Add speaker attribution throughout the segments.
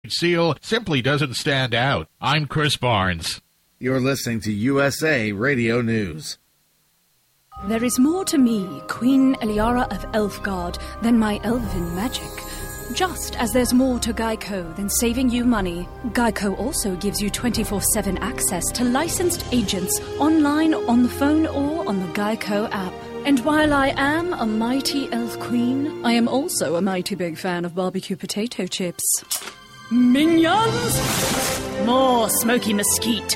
Speaker 1: seal simply doesn't stand out. I'm Chris Barnes.
Speaker 2: You're listening to USA Radio News.
Speaker 3: There is more to me, Queen Eliara of Elfgard, than my elven magic. Just as there's more to Geico than saving you money, Geico also gives you 24/7 access to licensed agents online, on the phone, or on the Geico app. And while I am a mighty elf queen, I am also a mighty big fan of barbecue potato chips. Minions! More smoky mesquite.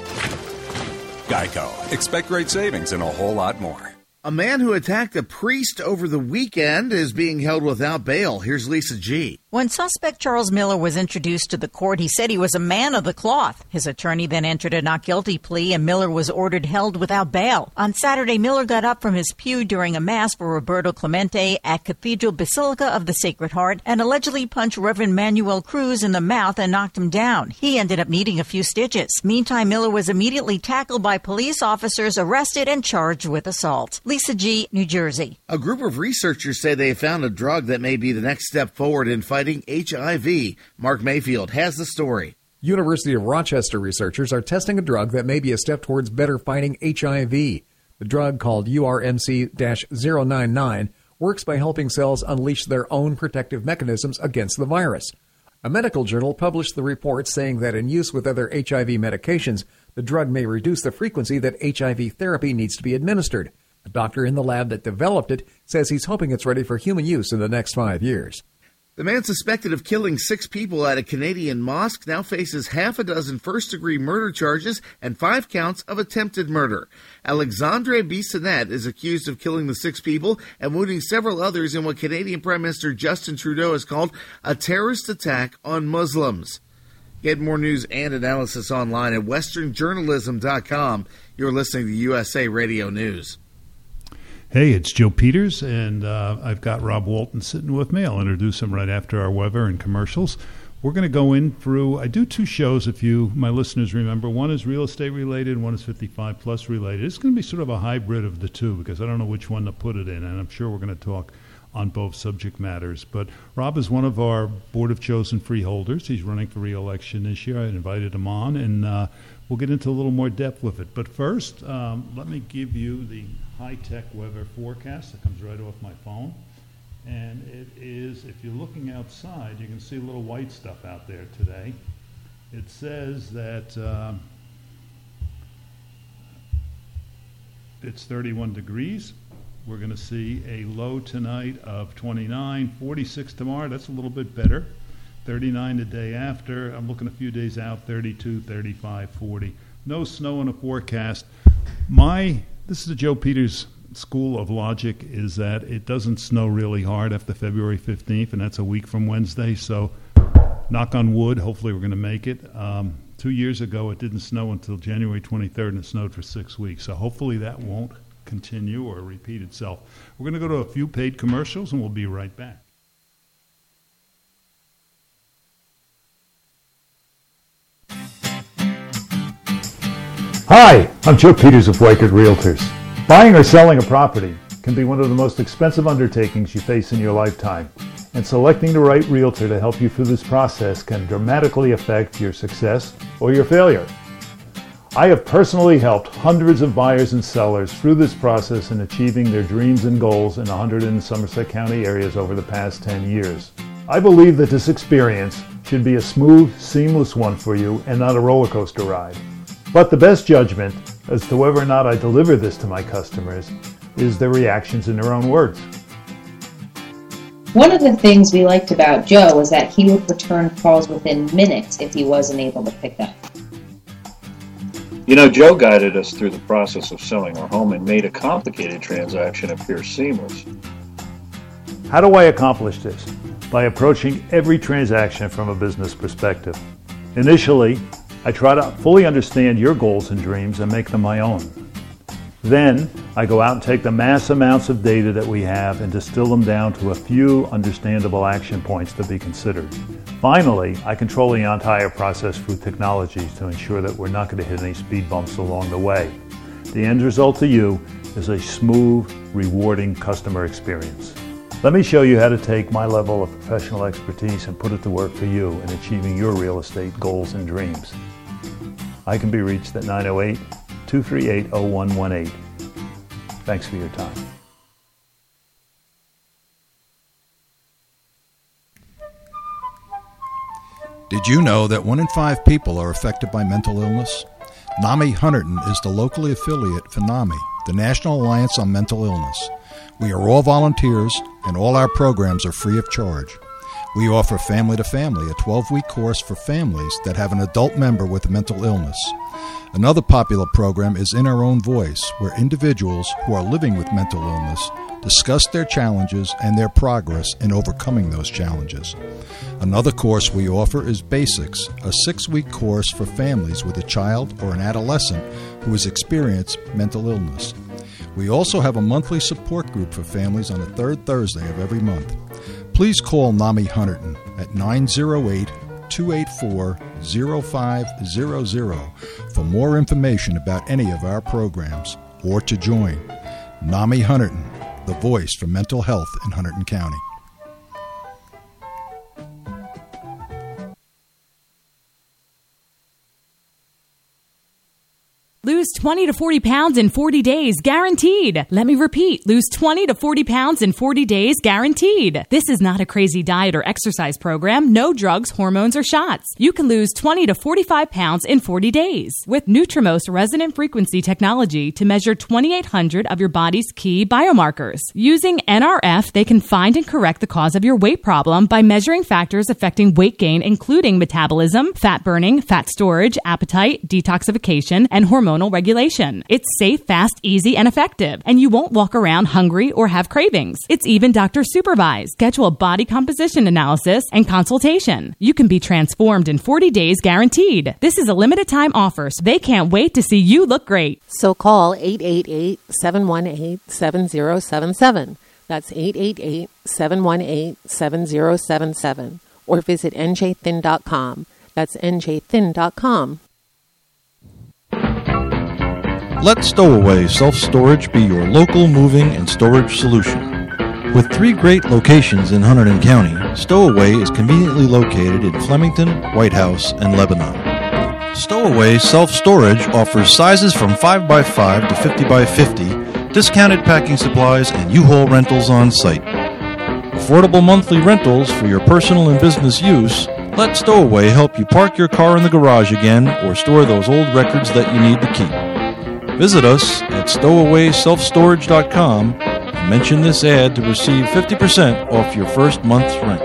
Speaker 4: Geico. Expect great savings and a whole lot more.
Speaker 2: A man who attacked a priest over the weekend is being held without bail. Here's Lisa G.
Speaker 5: When suspect Charles Miller was introduced to the court, he said he was a man of the cloth. His attorney then entered a not guilty plea, and Miller was ordered held without bail. On Saturday, Miller got up from his pew during a mass for Roberto Clemente at Cathedral Basilica of the Sacred Heart and allegedly punched Reverend Manuel Cruz in the mouth and knocked him down. He ended up needing a few stitches. Meantime, Miller was immediately tackled by police officers, arrested, and charged with assault. Lisa G., New Jersey.
Speaker 2: A group of researchers say they found a drug that may be the next step forward in fighting HIV. Mark Mayfield has the story.
Speaker 6: University of Rochester researchers are testing a drug that may be a step towards better fighting HIV. The drug, called URMC-099, works by helping cells unleash their own protective mechanisms against the virus. A medical journal published the report saying that in use with other HIV medications, the drug may reduce the frequency that HIV therapy needs to be administered. A doctor in the lab that developed it says he's hoping it's ready for human use in the next 5 years.
Speaker 2: The man suspected of killing 6 people at a Canadian mosque now faces half a dozen first-degree murder charges and 5 counts of attempted murder. Alexandre Bissonnette is accused of killing the 6 people and wounding several others in what Canadian Prime Minister Justin Trudeau has called a terrorist attack on Muslims. Get more news and analysis online at westernjournalism.com. You're listening to USA Radio News.
Speaker 7: Hey, it's Joe Peters, and I've got Rob Walton sitting with me. I'll introduce him right after our weather and commercials. We're going to go in through, I do 2 shows, if you, my listeners, remember. One is real estate related, one is 55-plus related. It's going to be sort of a hybrid of the two because I don't know which one to put it in, and I'm sure we're going to talk on both subject matters. But Rob is one of our Board of Chosen freeholders. He's running for re-election this year. I invited him on, and we'll get into a little more depth with it. But first, let me give you the high-tech weather forecast that comes right off my phone. And it is, if you're looking outside, you can see a little white stuff out there today. It says that it's 31 degrees. We're going to see a low tonight of 29, 46 tomorrow. That's a little bit better. 39 the day after. I'm looking a few days out, 32, 35, 40. No snow in the forecast. This is the Joe Peters school of logic, is that it doesn't snow really hard after February 15th, and that's a week from Wednesday. So knock on wood, hopefully we're going to make it. 2 years ago, it didn't snow until January 23rd, and it snowed for 6 weeks. So hopefully that won't continue or repeat itself. We're going to go to a few paid commercials, and we'll be right back.
Speaker 8: Hi, I'm Joe Peters of Weichert Realtors. Buying or selling a property can be one of the most expensive undertakings you face in your lifetime, and selecting the right realtor to help you through this process can dramatically affect your success or your failure. I have personally helped hundreds of buyers and sellers through this process in achieving their dreams and goals in 100 and Somerset County areas over the past 10 years. I believe that this experience should be a smooth, seamless one for you and not a roller coaster ride. But the best judgment as to whether or not I deliver this to my customers is their reactions in their own words.
Speaker 9: One of the things we liked about Joe was that he would return calls within minutes if he wasn't able to pick up.
Speaker 10: You know, Joe guided us through the process of selling our home and made a complicated transaction appear seamless.
Speaker 8: How do I accomplish this? By approaching every transaction from a business perspective. Initially, I try to fully understand your goals and dreams and make them my own. Then, I go out and take the mass amounts of data that we have and distill them down to a few understandable action points to be considered. Finally, I control the entire process through technology to ensure that we're not going to hit any speed bumps along the way. The end result to you is a smooth, rewarding customer experience. Let me show you how to take my level of professional expertise and put it to work for you in achieving your real estate goals and dreams. I can be reached at 908-238-0118. Thanks for your time.
Speaker 11: Did you know that 1 in 5 people are affected by mental illness? NAMI Hunterdon is the locally affiliate for NAMI, the National Alliance on Mental Illness. We are all volunteers, and all our programs are free of charge. We offer Family to Family, a 12-week course for families that have an adult member with a mental illness. Another popular program is In Our Own Voice, where individuals who are living with mental illness discuss their challenges and their progress in overcoming those challenges. Another course we offer is Basics, a 6-week course for families with a child or an adolescent who has experienced mental illness. We also have a monthly support group for families on the third Thursday of every month. Please call NAMI Hunterdon at 908-284-0500 for more information about any of our programs or to join. NAMI Hunterdon, the voice for mental health in Hunterdon County.
Speaker 12: Lose 20 to 40 pounds in 40 days, guaranteed. Let me repeat, lose 20 to 40 pounds in 40 days, guaranteed. This is not a crazy diet or exercise program. No drugs, hormones, or shots. You can lose 20 to 45 pounds in 40 days with Nutrimost resonant frequency technology to measure 2,800 of your body's key biomarkers. Using NRF, they can find and correct the cause of your weight problem by measuring factors affecting weight gain, including metabolism, fat burning, fat storage, appetite, detoxification, and hormonal regulation. It's safe, fast, easy, and effective, and you won't walk around hungry or have cravings. It's even doctor supervised. Schedule a body composition analysis and consultation. You can be transformed in 40 days guaranteed. This is a limited time offer, so they can't wait to see you look great.
Speaker 13: So call 888-718-7077. That's 888-718-7077. Or visit njthin.com. That's njthin.com.
Speaker 14: Let Stowaway Self-Storage be your local moving and storage solution. With 3 great locations in Hunterdon County, Stowaway is conveniently located in Flemington, White House, and Lebanon. Stowaway Self-Storage offers sizes from 5x5 to 50x50, discounted packing supplies, and U-Haul rentals on site. Affordable monthly rentals for your personal and business use. Let Stowaway help you park your car in the garage again or store those old records that you need to keep. Visit us at stowawayselfstorage.com and mention this ad to receive 50% off your first month's rent.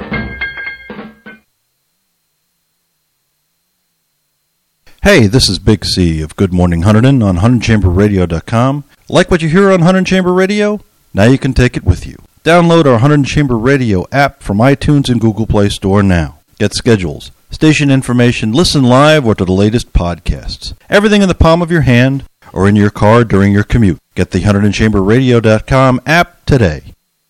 Speaker 14: Hey, this is Big C of Good Morning Hunterdon on HunterdonChamberRadio.com. Like what you hear on Hunterdon Chamber Radio? Now you can take it with you. Download our Hunterdon Chamber Radio app from iTunes and Google Play Store now. Get schedules, station information, listen live, or to the latest podcasts. Everything in the palm of your hand or in your car during your commute. Get the HunterdonChamberRadio.com app today.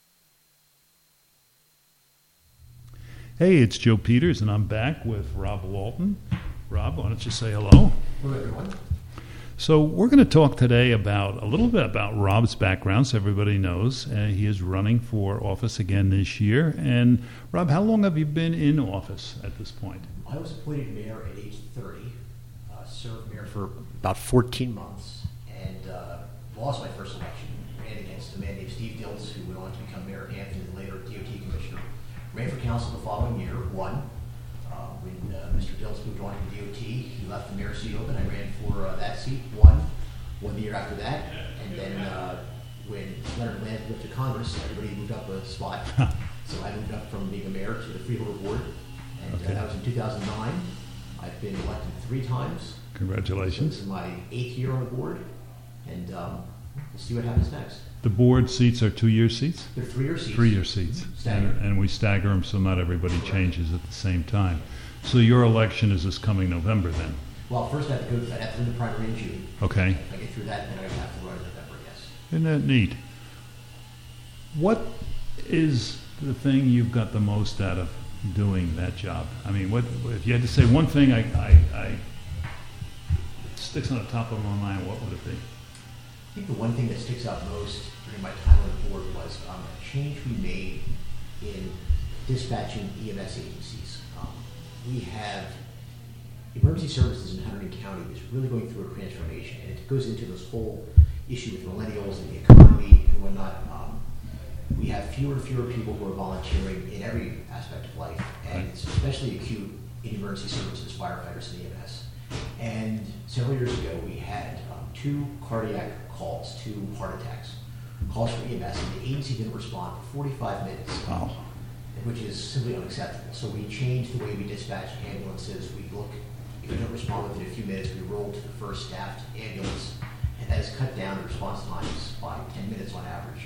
Speaker 7: Hey, it's Joe Peters, and I'm back with Rob Walton. Rob, why don't you say hello?
Speaker 15: Hello, everyone.
Speaker 7: So we're going to talk today a little bit about Rob's background, so everybody knows. He is running for office again this year. And, Rob, how long have you been in office at this point?
Speaker 15: I was appointed mayor at age 30, served mayor for about 14 months, and lost my first election. Ran against a man named Steve Diltz, who went on to become mayor of Hampton and later DOT commissioner. Ran for council the following year, won. When Mr. Diltz moved on to DOT, he left the mayor seat open. I ran for that seat, won the year after that, and then when Leonard Land went to Congress, everybody moved up a spot. So I moved up from being a mayor to the Freeholder Board, and that was in 2009. I've been elected 3 times.
Speaker 7: Congratulations.
Speaker 15: So this is my 8th year on the board, and we'll see what happens next.
Speaker 7: The board seats are 2-year seats?
Speaker 15: They're 3-year seats.
Speaker 7: 3-year seats. And we stagger them so not everybody changes at the same time. So your election is this coming November then?
Speaker 15: Well, first I have to do the primary in June.
Speaker 7: Okay.
Speaker 15: If I get through that, then I have to run in November, yes.
Speaker 7: Isn't that neat? What is the thing you've got the most out of doing that job? I mean, what if you had to say one thing I sticks on the top of my mind, what would it be?
Speaker 15: I think the one thing that sticks out most during my time on the board was a change we made in dispatching EMS agencies. We have emergency services in Hunterdon County is really going through a transformation, and it goes into this whole issue with millennials and the economy and whatnot. We have fewer and fewer people who are volunteering in every aspect of life, and it's especially acute in emergency services, firefighters, and EMS. And several years ago, we had 2 cardiac calls, 2 heart attacks, calls for EMS, and the agency didn't respond for 45 minutes, which is simply unacceptable. So we changed the way we dispatch ambulances. We look, if you don't respond within a few minutes, we roll to the first staffed ambulance, and that has cut down the response times by 10 minutes on average,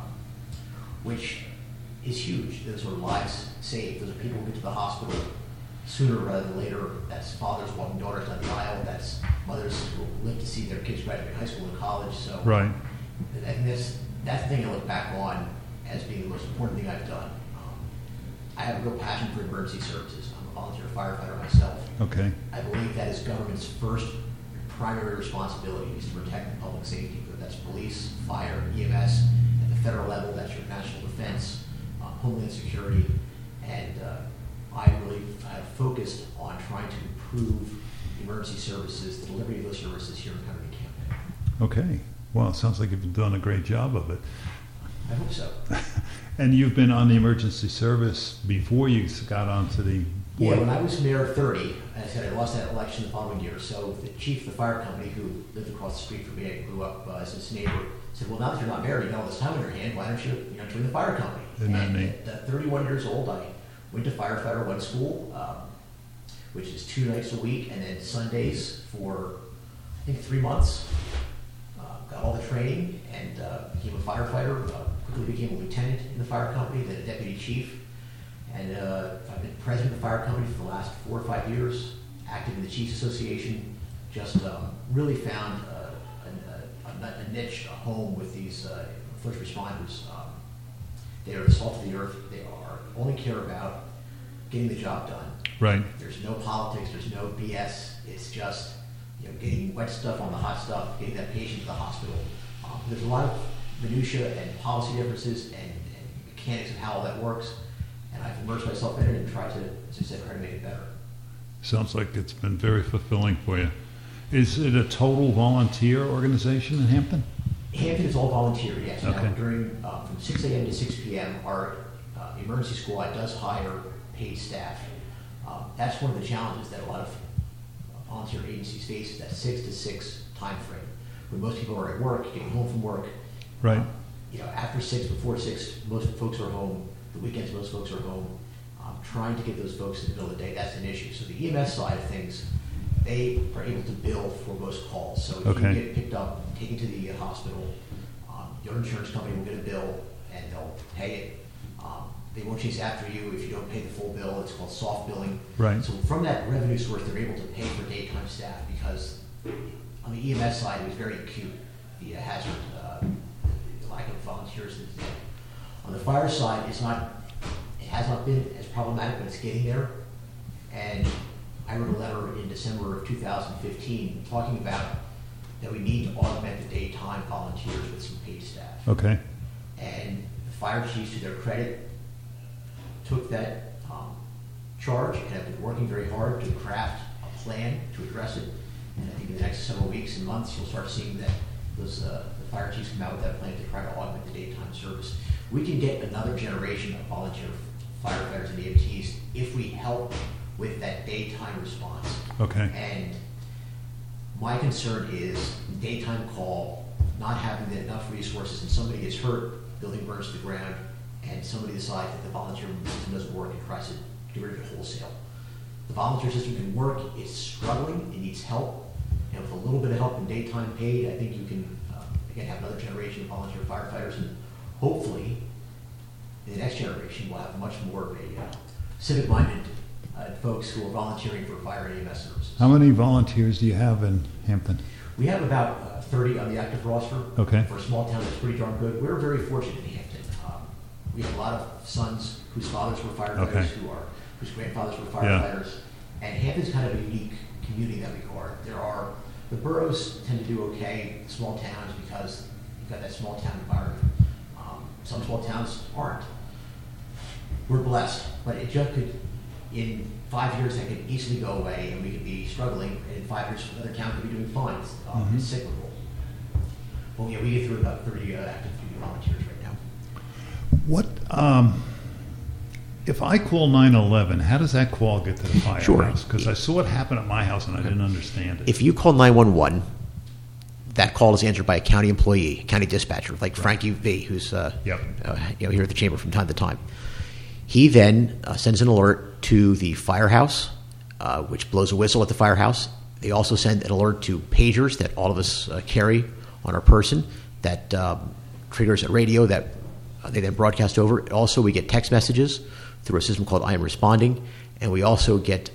Speaker 15: which is huge. Those are lives saved. Those are people who get to the hospital sooner rather than later. That's fathers walking daughters down the aisle. That's mothers who live to see their kids graduate high school and college. So
Speaker 7: right.
Speaker 15: I think that's the thing I look back on as being the most important thing I've done. I have a real passion for emergency services. I'm a volunteer firefighter myself.
Speaker 7: Okay.
Speaker 15: I believe that is government's first primary responsibility is to protect public safety, whether that's police, fire, EMS. At the federal level, that's your national defense, homeland security, and I really have focused on trying to improve emergency services, the delivery of those services here in Hunterdon County.
Speaker 7: Okay. Well, it sounds like you've done a great job of it.
Speaker 15: I hope so.
Speaker 7: And you've been on the emergency service before you got onto the board?
Speaker 15: Yeah, when I was mayor 30, I said I lost that election the following year. So the chief of the fire company, who lived across the street from me, I grew up as his neighbor, said, "Well, now that you're not married, you got all this time on your hand, why don't you join the fire company?"
Speaker 7: Isn't that neat?
Speaker 15: At 31 years old, I went to firefighter 1 school, which is 2 nights a week, and then Sundays for, I think, 3 months. Got all the training and became a firefighter. Quickly became a lieutenant in the fire company, then a deputy chief. And I've been president of the fire company for the last 4 or 5 years, active in the Chiefs Association. Just really found a niche, a home with these first responders. They are the salt of the earth. They only care about getting the job done.
Speaker 7: Right.
Speaker 15: There's no politics. There's no BS. It's just getting wet stuff on the hot stuff, getting that patient to the hospital. There's a lot of minutia and policy differences and mechanics of how all that works, and I've immersed myself in it and tried to, as I said, try to make it better.
Speaker 7: Sounds like it's been very fulfilling for you. Is it a total volunteer organization in Hampton?
Speaker 15: Hampton is all volunteer, yes.
Speaker 7: Okay.
Speaker 15: Now, during from 6 a.m. to 6 p.m., our emergency squad does hire paid staff. That's one of the challenges that a lot of volunteer agencies face, is that 6 to 6 time frame, when most people are at work, getting home from work.
Speaker 7: Right.
Speaker 15: After 6, before 6, most folks are home. The weekends, most folks are home. Trying to get those folks in the middle of the day, that's an issue. So the EMS side of things, they are able to bill for most calls. So if you get picked up, taken to the hospital, your insurance company will get a bill and they'll pay it. They won't chase after you if you don't pay the full bill. It's called soft billing.
Speaker 7: Right.
Speaker 15: So from that revenue source, they're able to pay for daytime staff, because on the EMS side, it was very acute, the hazard, the lack of volunteers. On the fire side, it has not been as problematic, but it's getting there. And I wrote a letter in December of 2015 talking about that we need to augment the daytime volunteers with some paid staff.
Speaker 7: Okay.
Speaker 15: And the fire chiefs, to their credit, took that charge and have been working very hard to craft a plan to address it. And I think in the next several weeks and months, you'll start seeing that those the fire chiefs come out with that plan to try to augment the daytime service. We can get another generation of volunteer firefighters and EMTs if we help with that daytime response.
Speaker 7: Okay.
Speaker 15: And my concern is daytime call, not having enough resources, and somebody gets hurt, building burns to the ground, and somebody decides that the volunteer system doesn't work and tries to get rid of it wholesale. The volunteer system can work. It's struggling. It needs help. And with a little bit of help in daytime paid, I think you can, again, have another generation of volunteer firefighters. And hopefully, in the next generation, we'll have much more of a civic-minded folks who are volunteering for fire and EMS services.
Speaker 7: How many volunteers do you have in Hampton?
Speaker 15: We have about 30 on the active roster.
Speaker 7: Okay.
Speaker 15: For a small town, that's pretty darn good. We're very fortunate in Hampton. We have a lot of sons whose fathers were firefighters, whose grandfathers were firefighters. And Hampton's kind of a unique community in that regard. There are The boroughs tend to do okay, small towns, because you've got that small town environment. Some small towns aren't. We're blessed, but it just could, in 5 years, that could easily go away, and we could be struggling. And in 5 years, another town could be doing fine. It's cyclical. Well, yeah, we get through about 30 active duty volunteers right now.
Speaker 7: What if I call 911? How does that call get to the firehouse?
Speaker 15: Sure.
Speaker 7: Because I saw it happen at my house and I didn't understand it.
Speaker 15: If you call 911, that call is answered by a county employee, a county dispatcher, like Frankie V, who's here at the chamber from time to time. He then sends an alert to the firehouse, which blows a whistle at the firehouse. They also send an alert to pagers that all of us carry on our person that triggers a radio that they then broadcast over. Also, we get text messages through a system called I Am Responding, and we also get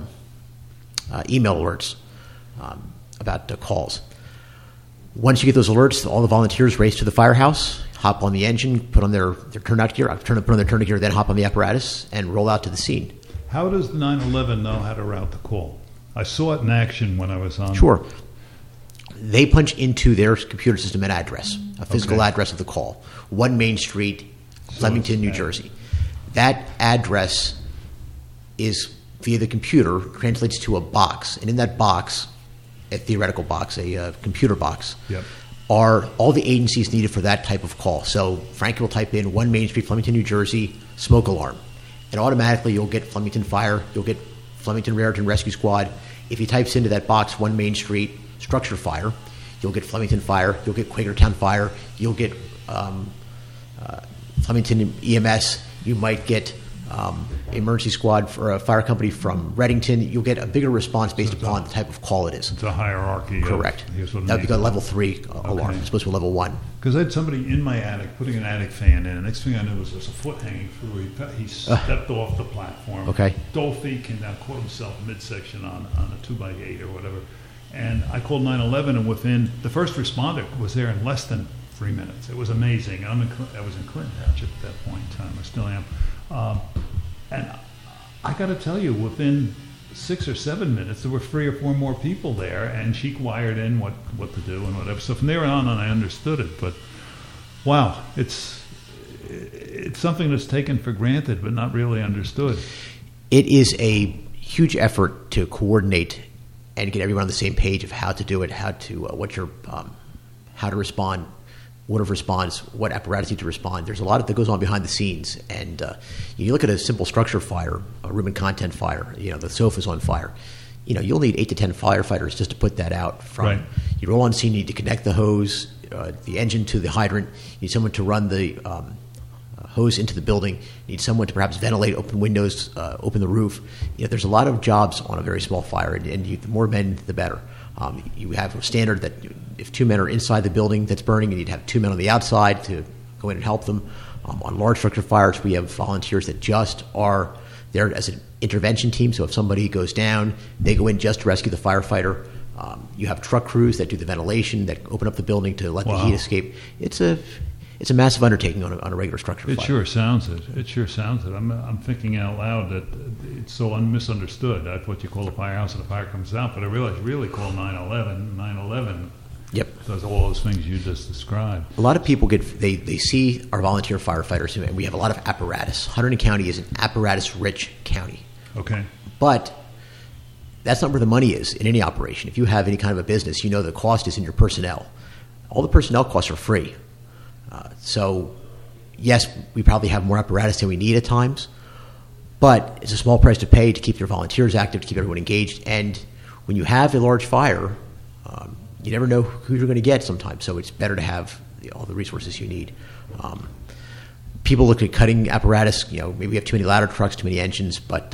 Speaker 15: email alerts about calls. Once you get those alerts, all the volunteers race to the firehouse, hop on the engine, put on their turnout gear, put on their turnout gear, then hop on the apparatus, and roll out to the scene.
Speaker 7: How does 911 know how to route the call? I saw it in action when I was on.
Speaker 15: Sure. They punch into their computer system an address, a physical address of the call. 1 Main Street, Flemington, New Jersey. That address is, via the computer, translates to a box. And in that box, a theoretical box, a computer box, are all the agencies needed for that type of call. So Frankie will type in 1 Main Street, Flemington, New Jersey, smoke alarm. And automatically you'll get Flemington Fire, you'll get Flemington Raritan Rescue Squad. If he types into that box 1 Main Street, structure fire, you'll get Flemington Fire, you'll get Quakertown Fire, you'll get Flemington EMS, you might get emergency squad for a fire company from Reddington. You'll get a bigger response based upon the type of call it is.
Speaker 7: It's a hierarchy.
Speaker 15: Correct. That would be a level 3 alarm. It's supposed to be level 1.
Speaker 7: Because I had somebody in my attic putting an attic fan in. The next thing I knew was there was a foot hanging through. He stepped off the platform. Dolphy came down, caught himself midsection on a 2x8 or whatever. And I called 911, and within the first responder was there in less than 3 minutes. It was amazing. I was in Clinton Township at that point in time. I still am. And I got to tell you, within 6 or 7 minutes, there were 3 or 4 more people there, and she wired in what to do and whatever. So from there on, I understood it. But wow, it's something that's taken for granted but not really understood.
Speaker 15: It is a huge effort to coordinate and get everyone on the same page of how to do it, how to respond. What of response, what apparatus need to respond. There's a lot that goes on behind the scenes. And you look at a simple structure fire, a room and content fire, the sofa's on fire. You'll need 8 to 10 firefighters just to put that out. You roll on scene, you need to connect the hose, the engine to the hydrant. You need someone to run the hose into the building. You need someone to perhaps ventilate, open windows, open the roof. There's a lot of jobs on a very small fire, and the more men, the better. You have a standard that if 2 men are inside the building that's burning, you need to have 2 men on the outside to go in and help them. On large structure fires, we have volunteers that just are there as an intervention team. So if somebody goes down, they go in just to rescue the firefighter. You have truck crews that do the ventilation, that open up the building to let the heat escape. It's a massive undertaking on a regular structure fire.
Speaker 7: It sure sounds it. I'm thinking out loud that it's so misunderstood. That's what you call a firehouse, and the fire comes out. But I realize really call 911. 911 does all those things you just described.
Speaker 15: A lot of people they see our volunteer firefighters, and we have a lot of apparatus. Hunterdon County is an apparatus-rich county.
Speaker 7: Okay.
Speaker 15: But that's not where the money is in any operation. If you have any kind of a business, the cost is in your personnel. All the personnel costs are free. So, yes, we probably have more apparatus than we need at times, but it's a small price to pay to keep your volunteers active, to keep everyone engaged. And when you have a large fire, you never know who you're going to get sometimes, so it's better to have all the resources you need. People look at cutting apparatus. Maybe we have too many ladder trucks, too many engines, but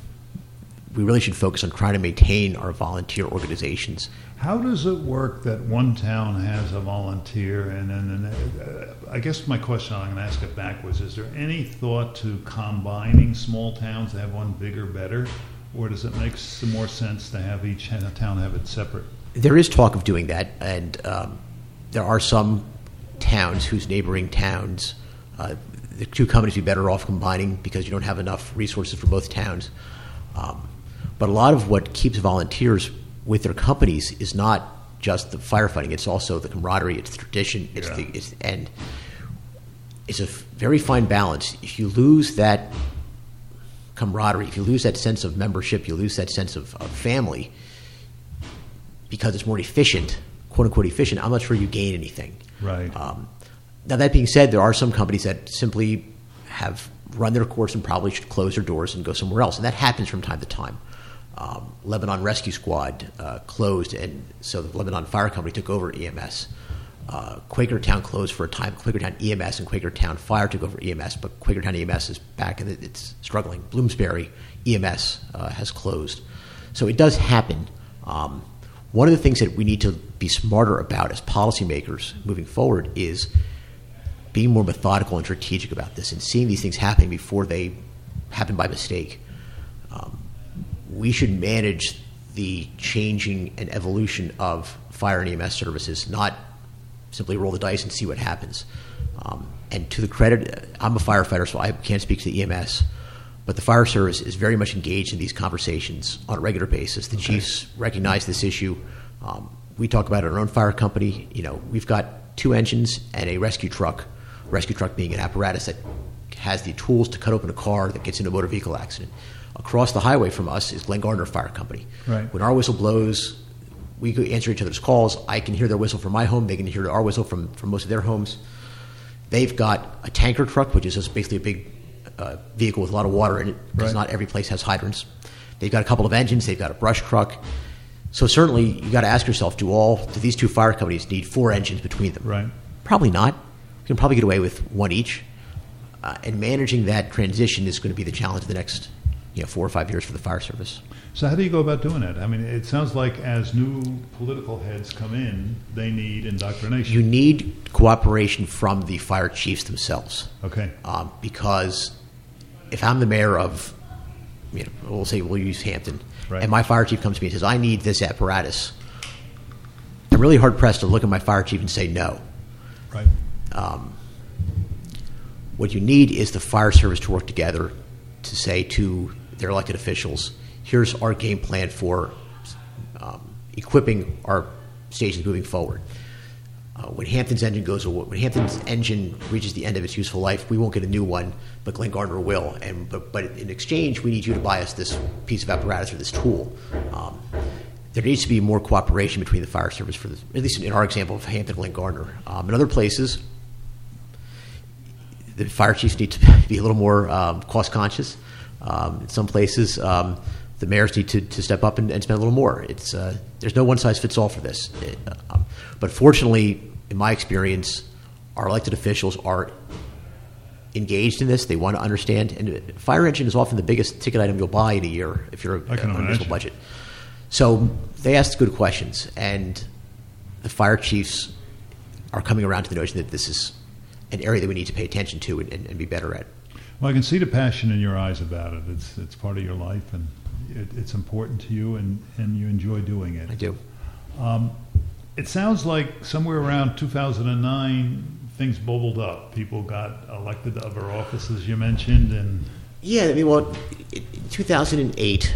Speaker 15: we really should focus on trying to maintain our volunteer organizations.
Speaker 7: How does it work that one town has a volunteer, and then I guess my question, I'm going to ask it backwards, is there any thought to combining small towns to have one bigger, better, or does it make some more sense to have each town have it separate?
Speaker 15: There is talk of doing that, and there are some towns whose neighboring towns, the two companies would be better off combining because you don't have enough resources for both towns. But a lot of what keeps volunteers with their companies is not just the firefighting; it's also the camaraderie, it's the tradition, and it's a very fine balance. If you lose that camaraderie, if you lose that sense of membership, you lose that sense of family because it's more efficient, quote unquote efficient. I'm not sure you gain anything.
Speaker 7: Right.
Speaker 15: Now, that being said, there are some companies that simply have run their course and probably should close their doors and go somewhere else, and that happens from time to time. Lebanon Rescue Squad closed, and so the Lebanon Fire Company took over EMS. Quakertown closed for a time. Quakertown EMS and Quakertown Fire took over EMS, but Quakertown EMS is back and it's struggling. Bloomsbury EMS has closed. So it does happen. One of the things that we need to be smarter about as policymakers moving forward is being more methodical and strategic about this and seeing these things happening before they happen by mistake. We should manage the changing and evolution of fire and EMS services, not simply roll the dice and see what happens. And to the credit, I'm a firefighter, so I can't speak to the EMS, but the fire service is very much engaged in these conversations on a regular basis. The chiefs recognize this issue. We talk about it in our own fire company. We've got 2 engines and a rescue truck being an apparatus that has the tools to cut open a car that gets into a motor vehicle accident. Across the highway from us is Glen Gardner Fire Company.
Speaker 7: Right.
Speaker 15: When our whistle blows, we answer each other's calls. I can hear their whistle from my home. They can hear our whistle from most of their homes. They've got a tanker truck, which is just basically a big vehicle with a lot of water in it, because not every place has hydrants. They've got a couple of engines. They've got a brush truck. So certainly you got to ask yourself, do these 2 fire companies need 4 engines between them?
Speaker 7: Right.
Speaker 15: Probably not. You can probably get away with 1 each. And managing that transition is going to be the challenge of the next 4 or 5 years for the fire service.
Speaker 7: So how do you go about doing that? I mean, it sounds like as new political heads come in, they need indoctrination.
Speaker 15: You need cooperation from the fire chiefs themselves.
Speaker 7: Okay.
Speaker 15: Because if I'm the mayor of, we'll use Hampton,
Speaker 7: right,
Speaker 15: and my fire chief comes to me and says, I need this apparatus, I'm really hard-pressed to look at my fire chief and say no.
Speaker 7: Right.
Speaker 15: What you need is the fire service to work together to say to their elected officials, here's our game plan for equipping our stations moving forward. When Hampton's engine reaches the end of its useful life, we won't get a new one, but Glen Gardner will. But in exchange, we need you to buy us this piece of apparatus or this tool. There needs to be more cooperation between the fire service, at least in our example of Hampton Glen Gardner. In other places, the fire chiefs need to be a little more cost conscious. In some places, the mayors need to step up and spend a little more. There's no one size fits all for this. But fortunately, in my experience, our elected officials are engaged in this. They want to understand. And a fire engine is often the biggest ticket item you'll buy in a year if you're on a municipal budget. So they ask good questions, and the fire chiefs are coming around to the notion that this is an area that we need to pay attention to and be better at.
Speaker 7: Well, I can see the passion in your eyes about it. It's part of your life, and it's important to you, and you enjoy doing it.
Speaker 15: I do.
Speaker 7: It sounds like somewhere around 2009, things bubbled up. People got elected to other offices, you mentioned, and
Speaker 15: yeah, I mean, well, in 2008,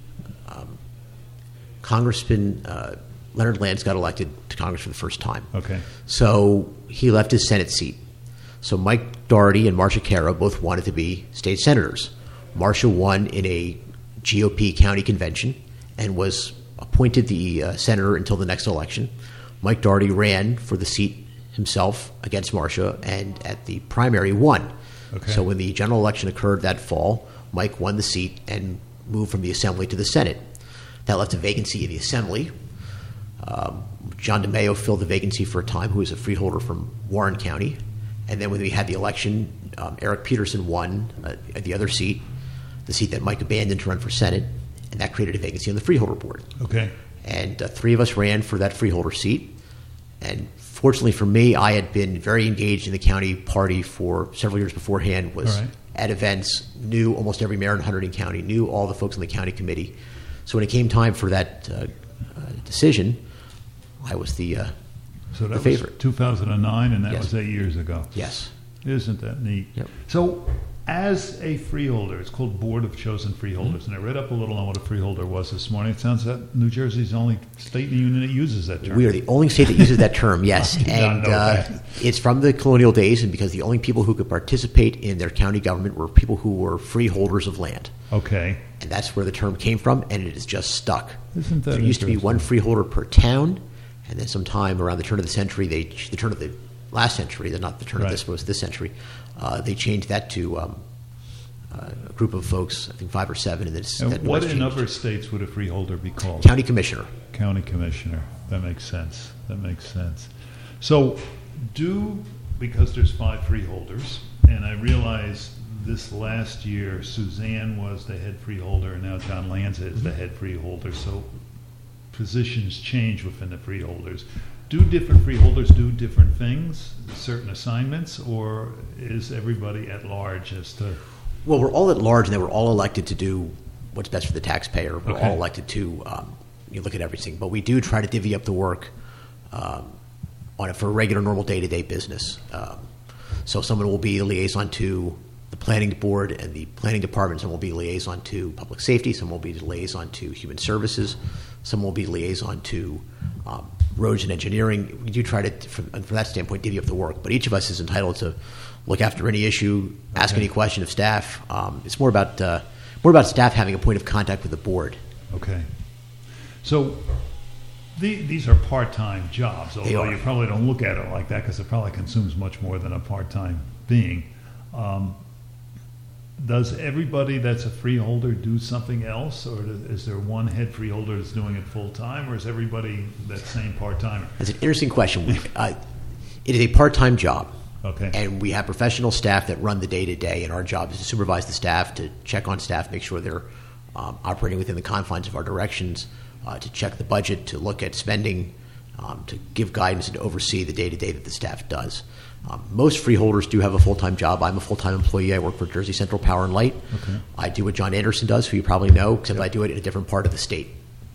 Speaker 15: Congressman Leonard Lance got elected to Congress for the first time.
Speaker 7: Okay.
Speaker 15: So he left his Senate seat. So Mike Doherty and Marcia Caro both wanted to be state senators. Marcia won in a GOP county convention and was appointed the senator until the next election. Mike Doherty ran for the seat himself against Marcia, and at the primary won.
Speaker 7: Okay.
Speaker 15: So when the general election occurred that fall, Mike won the seat and moved from the Assembly to the Senate. That left a vacancy in the Assembly. John DeMayo filled the vacancy for a time, who was a freeholder from Warren County. And then when we had the election, Eric Peterson won the other seat, the seat that Mike abandoned to run for Senate, and that created a vacancy on the freeholder board.
Speaker 7: Okay.
Speaker 15: And 3 of us ran for that freeholder seat. And fortunately for me, I had been very engaged in the county party for several years beforehand, was at events, knew almost every mayor in Hunterdon County, knew all the folks on the county committee. So when it came time for that decision, I was the favorite.
Speaker 7: Was 2009, and that was 8 years ago.
Speaker 15: Yes.
Speaker 7: Isn't that neat?
Speaker 15: Yep.
Speaker 7: So As a freeholder, it's called Board of Chosen Freeholders, and I read up a little on what a freeholder was this morning. It sounds that New Jersey's the only state in the union that uses that term.
Speaker 15: We are the only state that uses that term, yes.
Speaker 7: I did not know that.
Speaker 15: It's from the colonial days, and because the only people who could participate in their county government were people who were freeholders of land.
Speaker 7: Okay.
Speaker 15: And that's where the term came from, and it is just stuck.
Speaker 7: Isn't that
Speaker 15: There used to be one freeholder per town, and then sometime around the turn of the century, the turn of the last century, not the turn of this, but it was this century, they changed that to a group of folks, I think 5 or 7. And
Speaker 7: what in other states would a freeholder be called?
Speaker 15: County commissioner.
Speaker 7: County commissioner. That makes sense. So because there's 5 freeholders, and I realize this last year Suzanne was the head freeholder, and now John Lanza is the head freeholder, so positions change within the freeholders. Do different freeholders do different things, certain assignments, or is everybody at large as to...
Speaker 15: Well, we're all at large, and then we're all elected to do what's best for the taxpayer. We're all elected to look at everything. But we do try to divvy up the work for regular, normal day-to-day business. So someone will be a liaison to the planning board and the planning department. Someone will be liaison to public safety. Someone will be liaison to human services. Someone will be liaison to roads and engineering. We do try to, from that standpoint, divvy up the work. But each of us is entitled to look after any issue, ask any question of staff. It's more about staff having a point of contact with the board.
Speaker 7: Okay. So these are part-time jobs, although you probably don't look at it like that because it probably consumes much more than a part-time being. Does everybody that's a freeholder do something else, or is there one head freeholder that's doing it full-time, or is everybody that same part-timer?
Speaker 15: That's an interesting question. It is a part-time job.
Speaker 7: Okay.
Speaker 15: And we have professional staff that run the day-to-day, and our job is to supervise the staff, to check on staff, make sure they're operating within the confines of our directions, to check the budget, to look at spending, to give guidance and to oversee the day-to-day that the staff does. Most freeholders do have a full-time job. I'm a full-time employee. I work for Jersey Central Power and Light.
Speaker 7: Okay.
Speaker 15: I do what John Anderson does, who you probably know, except I do it in a different part of the state.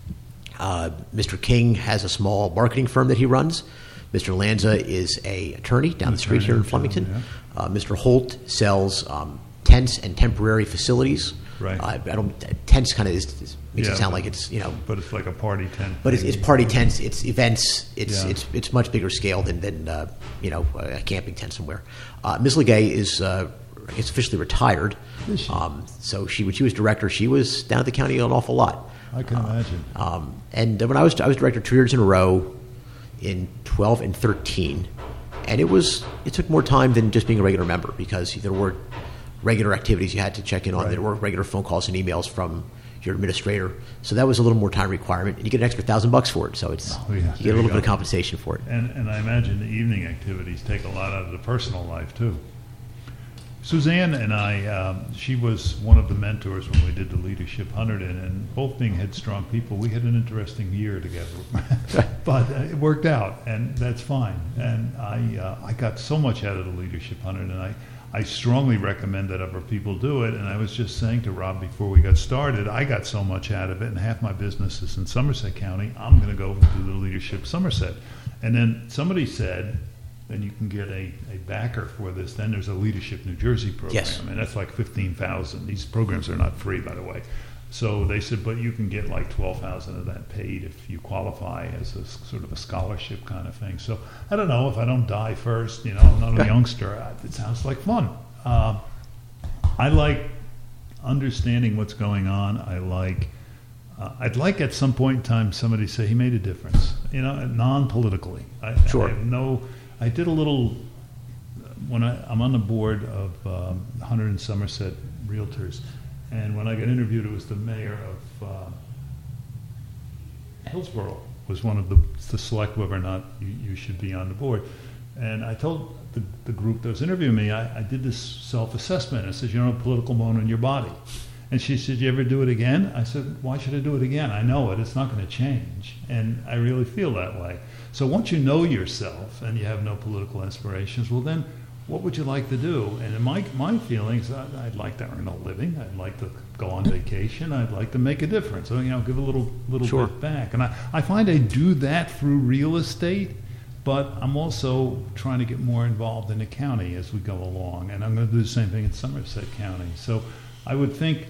Speaker 15: Mr. King has a small marketing firm that he runs. Mr. Lanza is an attorney down the street here in Flemington. Mr. Holt sells tents and temporary facilities.
Speaker 7: Right.
Speaker 15: Tents kind of makes it sound like it's
Speaker 7: But it's like a party tent.
Speaker 15: But it's party tents. It's events. It's much bigger scale than a camping tent somewhere. Ms. Legay is officially retired.
Speaker 7: Is she?
Speaker 15: So when she was director, she was down at the county an awful lot.
Speaker 7: I can imagine.
Speaker 15: And when I was director 2 years in a row, in 12 and 13, and it took more time than just being a regular member because there were regular activities you had to check in on. Right. There were regular phone calls and emails from your administrator, so that was a little more time requirement, and you get an extra $1,000 for it. So you get a little bit of compensation for it.
Speaker 7: And I imagine the evening activities take a lot out of the personal life too. Suzanne and I, she was one of the mentors when we did the Leadership 100, and both being headstrong people, we had an interesting year together. But it worked out, and that's fine. And I got so much out of the Leadership 100, and I strongly recommend that other people do it. And I was just saying to Rob before we got started, I got so much out of it, and half my business is in Somerset County. I'm going to go to the Leadership Somerset. And then somebody said, then you can get a backer for this. Then there's a Leadership New Jersey program,
Speaker 15: yes.
Speaker 7: And that's like $15,000. These programs are not free, by the way. So they said, but you can get like $12,000 of that paid if you qualify as a sort of a scholarship kind of thing. So I don't know if I don't die first. I'm not a youngster. It sounds like fun. I like understanding what's going on. I'd like at some point in time somebody say he made a difference. Non-politically.
Speaker 15: Sure.
Speaker 7: I did a little, when I'm on the board of 100 and Somerset Realtors, and when I got interviewed, it was the mayor of Hillsborough was one of the select whether or not you should be on the board. And I told the group that was interviewing me, I did this self-assessment. I said, you don't have a political bone in your body. And she said, you ever do it again? I said, why should I do it again? I know it. It's not going to change. And I really feel that way. So once you know yourself and you have no political aspirations, well then, what would you like to do? And in my feelings, I'd like to earn a living. I'd like to go on vacation. I'd like to make a difference. So, give a little
Speaker 15: Sure.
Speaker 7: bit back. And I find I do that through real estate, but I'm also trying to get more involved in the county as we go along, and I'm going to do the same thing in Somerset County. So I would think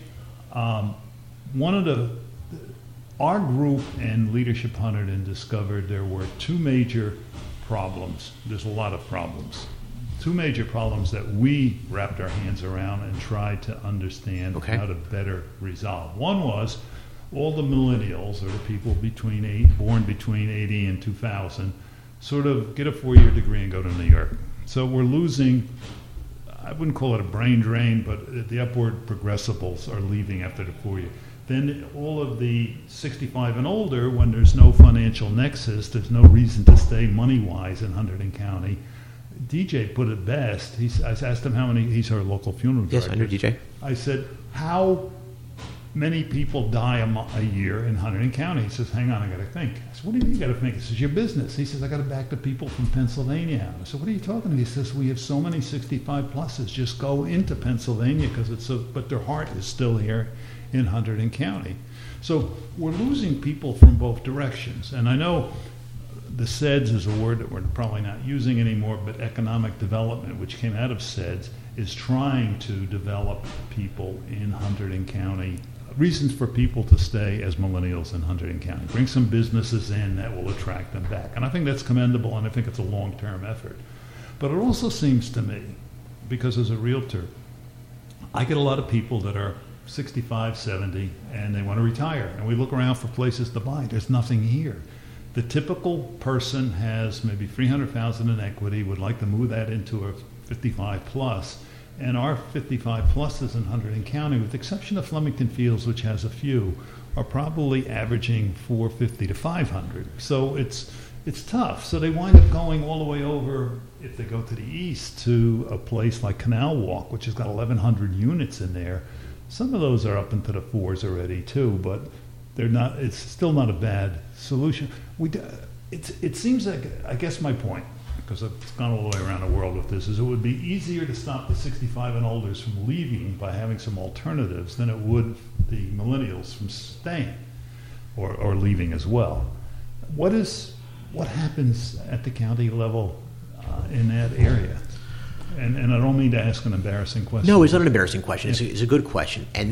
Speaker 7: our group and Leadership Hunterdon discovered there were two major problems. There's a lot of problems. Two major problems that we wrapped our hands around and tried to understand how to better resolve. One was all the millennials, or the people born between 80 and 2000, sort of get a 4-year degree and go to New York. So we're losing, I wouldn't call it a brain drain, but the upward progressibles are leaving after the 4 year. Then all of the 65 and older, when there's no financial nexus, there's no reason to stay money-wise in Hunterdon County. DJ put it best. I asked him how many, he's our local funeral director.
Speaker 15: Yes, I know DJ.
Speaker 7: I said, how many people die a year in Hunterdon County? He says, hang on, I got to think. I said, what do you mean you got to think? This is your business. He says, I got to back the people from Pennsylvania. I said, what are you talking about? He says, we have so many 65 pluses just go into Pennsylvania because it's so, but their heart is still here in Hunterdon County. So we're losing people from both directions. And I know the SEDS is a word that we're probably not using anymore, but economic development, which came out of SEDS, is trying to develop people in Hunterdon County, reasons for people to stay as millennials in Hunterdon County. Bring some businesses in that will attract them back. And I think that's commendable, and I think it's a long-term effort. But it also seems to me, because as a realtor, I get a lot of people that are 65, 70, and they want to retire. And we look around for places to buy. There's nothing here. The typical person has maybe $300,000 in equity, would like to move that into a 55 plus, and our 55 pluses in Hunterdon County, with the exception of Flemington Fields, which has a few, are probably averaging $450 to $500. So it's tough. So they wind up going all the way over, if they go to the east, to a place like Canal Walk, which has got 1,100 units in there. Some of those are up into the fours already too, but they're not. It's still not a bad solution. It seems like, I guess my point, because I've gone all the way around the world with this, is it would be easier to stop the 65 and olders from leaving by having some alternatives than it would the millennials from staying or leaving as well. What happens at the county level in that area? And I don't mean to ask an embarrassing question.
Speaker 15: No, it's not an embarrassing question. Yeah. It's a good question. And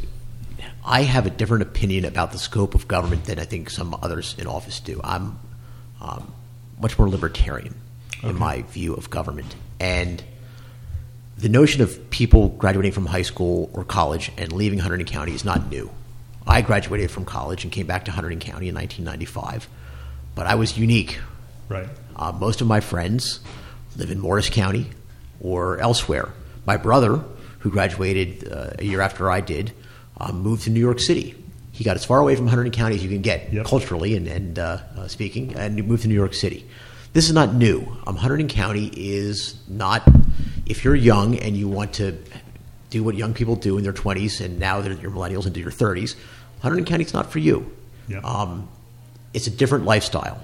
Speaker 15: I have a different opinion about the scope of government than I think some others in office do. I'm much more libertarian in my view of government. And the notion of people graduating from high school or college and leaving Hunterdon County is not new. I graduated from college and came back to Hunterdon County in 1995, but I was unique.
Speaker 7: Right.
Speaker 15: Most of my friends live in Morris County or elsewhere. My brother, who graduated a year after I did, moved to New York City. He got as far away from Hunterdon County as you can get culturally and speaking, and he moved to New York City. This is not new. Hunterdon County is not, if you're young and you want to do what young people do in their 20s and now you're millennials into your 30s, Hunterdon County is not for you. Yeah. It's a different lifestyle.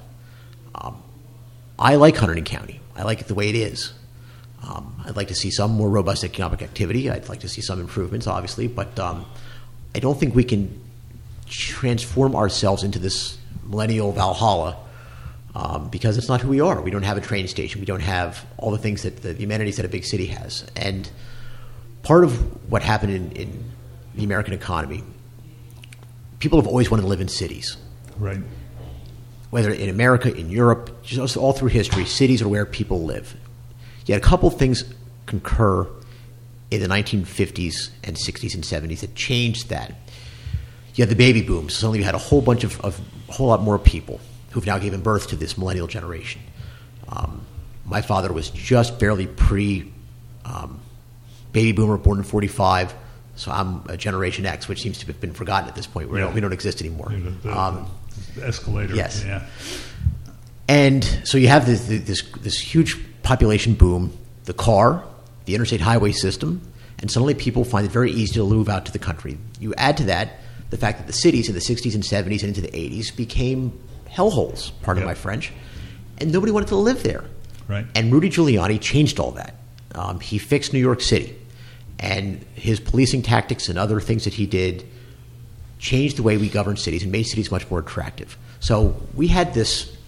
Speaker 15: I like Hunterdon County. I like it the way it is. I'd like to see some more robust economic activity. I'd like to see some improvements, obviously, but I don't think we can transform ourselves into this millennial Valhalla because it's not who we are. We don't have a train station. We don't have all the things that the amenities that a big city has. And part of what happened in the American economy, people have always wanted to live in cities.
Speaker 7: Right.
Speaker 15: Whether in America, in Europe, just all through history, cities are where people live. Yet a couple things concur in the 1950s and 60s and 70s that changed that. You had the baby boom, so suddenly you had a whole bunch of a whole lot more people who've now given birth to this millennial generation. My father was just barely baby boomer, born in 45, so I'm a Generation X, which seems to have been forgotten at this point. We don't exist anymore.
Speaker 7: The escalator.
Speaker 15: Yes.
Speaker 7: Yeah.
Speaker 15: And so you have this huge population boom, the car, the interstate highway system, and suddenly people find it very easy to move out to the country. You add to that the fact that the cities in the 60s and 70s and into the 80s became hellholes, pardon my French, and nobody wanted to live there.
Speaker 7: Right.
Speaker 15: And Rudy Giuliani changed all that. He fixed New York City, and his policing tactics and other things that he did changed the way we govern cities and made cities much more attractive. So we had this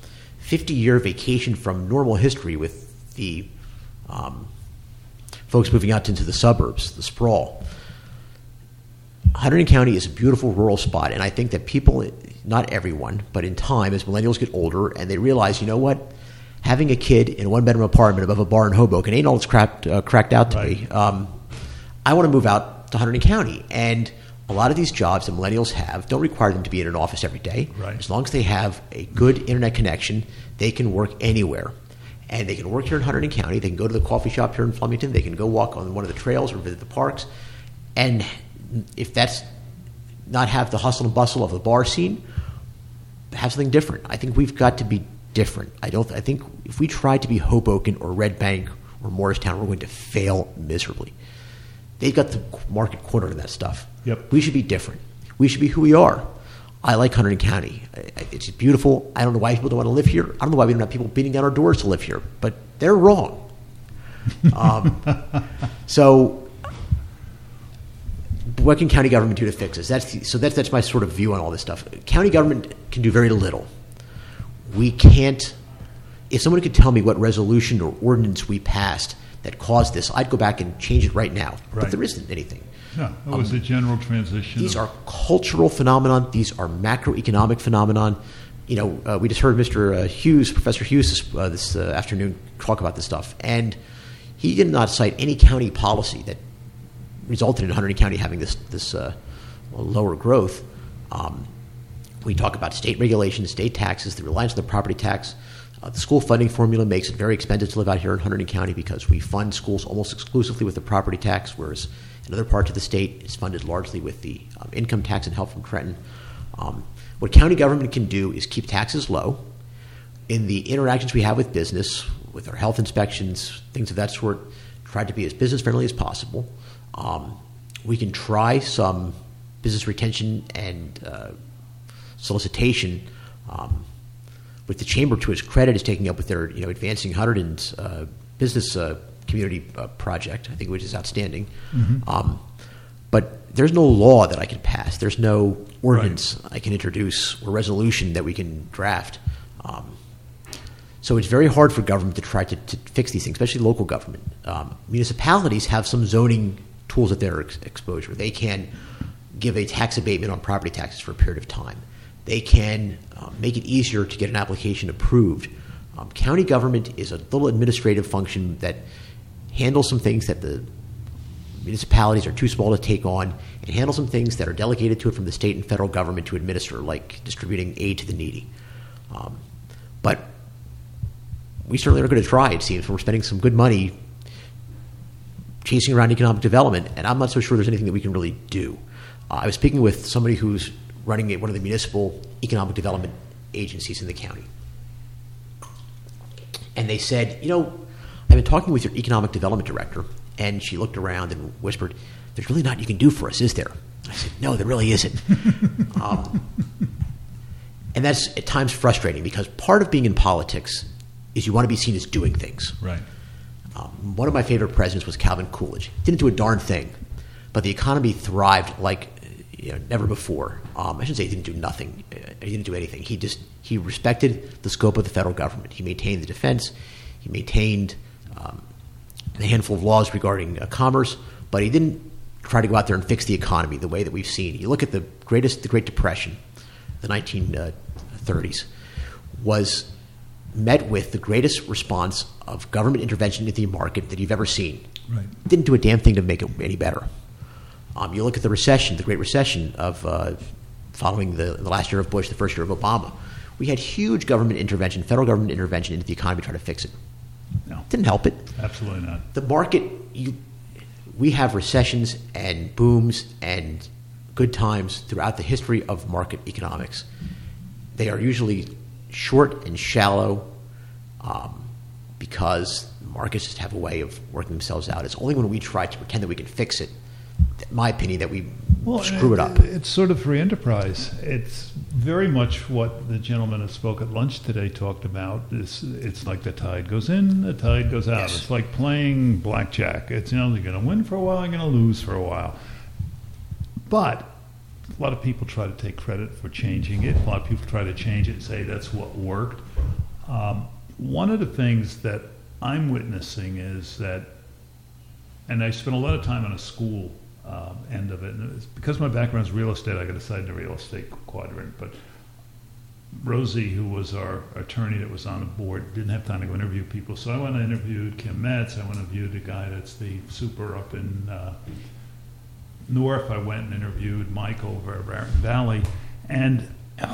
Speaker 15: 50-year vacation from normal history with the folks moving out into the suburbs, the sprawl. Hunterdon County is a beautiful rural spot, and I think that people, not everyone, but in time, as millennials get older and they realize, you know what, having a kid in a one-bedroom apartment above a bar in Hoboken ain't all it's cracked out to be. I want to move out to Hunterdon County, and a lot of these jobs that millennials have don't require them to be in an office every day.
Speaker 7: Right.
Speaker 15: As long as they have a good internet connection, they can work anywhere. And they can work here in Hunterdon County. They can go to the coffee shop here in Flemington. They can go walk on one of the trails or visit the parks. And if that's not have the hustle and bustle of the bar scene, have something different. I think we've got to be different. I think if we try to be Hoboken or Red Bank or Morristown, we're going to fail miserably. They've got the market cornered in that stuff.
Speaker 7: Yep.
Speaker 15: We should be different. We should be who we are. I like Hunterdon County. It's beautiful. I don't know why people don't want to live here. I don't know why we don't have people beating down our doors to live here, but they're wrong. So what can county government do to fix this? That's my sort of view on all this stuff. County government can do very little. We can't. If someone could tell me what resolution or ordinance we passed that caused this, I'd go back and change it right now.
Speaker 7: Right.
Speaker 15: But there isn't anything.
Speaker 7: No, it was a general transition.
Speaker 15: These are cultural phenomenon. These are macroeconomic phenomenon. We just heard Mr. Hughes, Professor Hughes, this afternoon talk about this stuff, and he did not cite any county policy that resulted in Hunterdon County having this lower growth. We talk about state regulations, state taxes, the reliance on the property tax. The school funding formula makes it very expensive to live out here in Hunterdon County because we fund schools almost exclusively with the property tax, whereas in other parts of the state it's funded largely with the income tax and help from Trenton. What county government can do is keep taxes low. In the interactions we have with business, with our health inspections, things of that sort, try to be as business friendly as possible. We can try some business retention and solicitation, with the chamber, to its credit, is taking up with their advancing Hunterdon's business community project, I think, which is outstanding. Mm-hmm. But there's no law that I can pass. There's no ordinance I can introduce or resolution that we can draft. So it's very hard for government to try to fix these things, especially local government. Municipalities have some zoning tools at their exposure. They can give a tax abatement on property taxes for a period of time. They can make it easier to get an application approved. County government is a little administrative function that handles some things that the municipalities are too small to take on, and handles some things that are delegated to it from the state and federal government to administer, like distributing aid to the needy. But we certainly are going to try, it seems. We're spending some good money chasing around economic development, and I'm not so sure there's anything that we can really do. I was speaking with somebody who's running one of the municipal economic development agencies in the county. And they said, I've been talking with your economic development director, and she looked around and whispered, there's really not you can do for us, is there? I said, no, there really isn't. And that's at times frustrating, because part of being in politics is you want to be seen as doing things.
Speaker 7: Right.
Speaker 15: One of my favorite presidents was Calvin Coolidge. Didn't do a darn thing, but the economy thrived like never before. I shouldn't say he didn't do nothing. He didn't do anything. He respected the scope of the federal government. He maintained the defense. He maintained a handful of laws regarding commerce, but he didn't try to go out there and fix the economy the way that we've seen. You look at the Great Depression, the 1930s, was met with the greatest response of government intervention into the market that you've ever seen.
Speaker 7: Right.
Speaker 15: Didn't do a damn thing to make it any better. You look at the recession, the Great Recession of following the last year of Bush, the first year of Obama. We had huge government intervention, federal government intervention into the economy to try to fix it.
Speaker 7: No.
Speaker 15: Didn't help it.
Speaker 7: Absolutely not.
Speaker 15: The market, we have recessions and booms and good times throughout the history of market economics. They are usually short and shallow because markets just have a way of working themselves out. It's only when we try to pretend that we can fix it, in my opinion, that we screw it up.
Speaker 7: It's sort of free enterprise. It's very much what the gentleman who spoke at lunch today talked about. It's like the tide goes in, the tide goes out. Yes. It's like playing blackjack. It's you're going to win for a while, you're going to lose for a while. But a lot of people try to take credit for changing it. A lot of people try to change it and say that's what worked. One of the things that I'm witnessing is that, and I spent a lot of time on a school end of it, and it's because my background is real estate, I got assigned to the real estate quadrant, but Rosie, who was our attorney that was on the board, didn't have time to go interview people, so I went and interviewed Kim Metz, I went and interviewed the guy that's the super up in North, I went and interviewed Mike over at Raritan Valley, and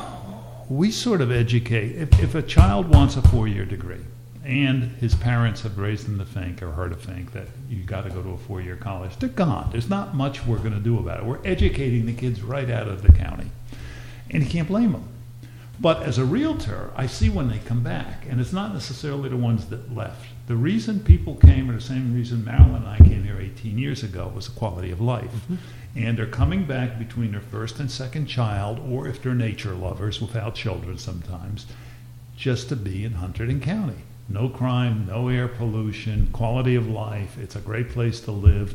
Speaker 7: we sort of educate, if a child wants a 4-year degree, and his parents have raised him to think or her to think that you got to go to a 4-year college, they're gone. There's not much we're going to do about it. We're educating the kids right out of the county, and you can't blame them. But as a realtor, I see when they come back, and it's not necessarily the ones that left. The reason people came, or the same reason Marilyn and I came here 18 years ago, was the quality of life. Mm-hmm. And they're coming back between their first and second child, or if they're nature lovers without children sometimes, just to be in Hunterdon County. No crime, no air pollution, quality of life. It's a great place to live.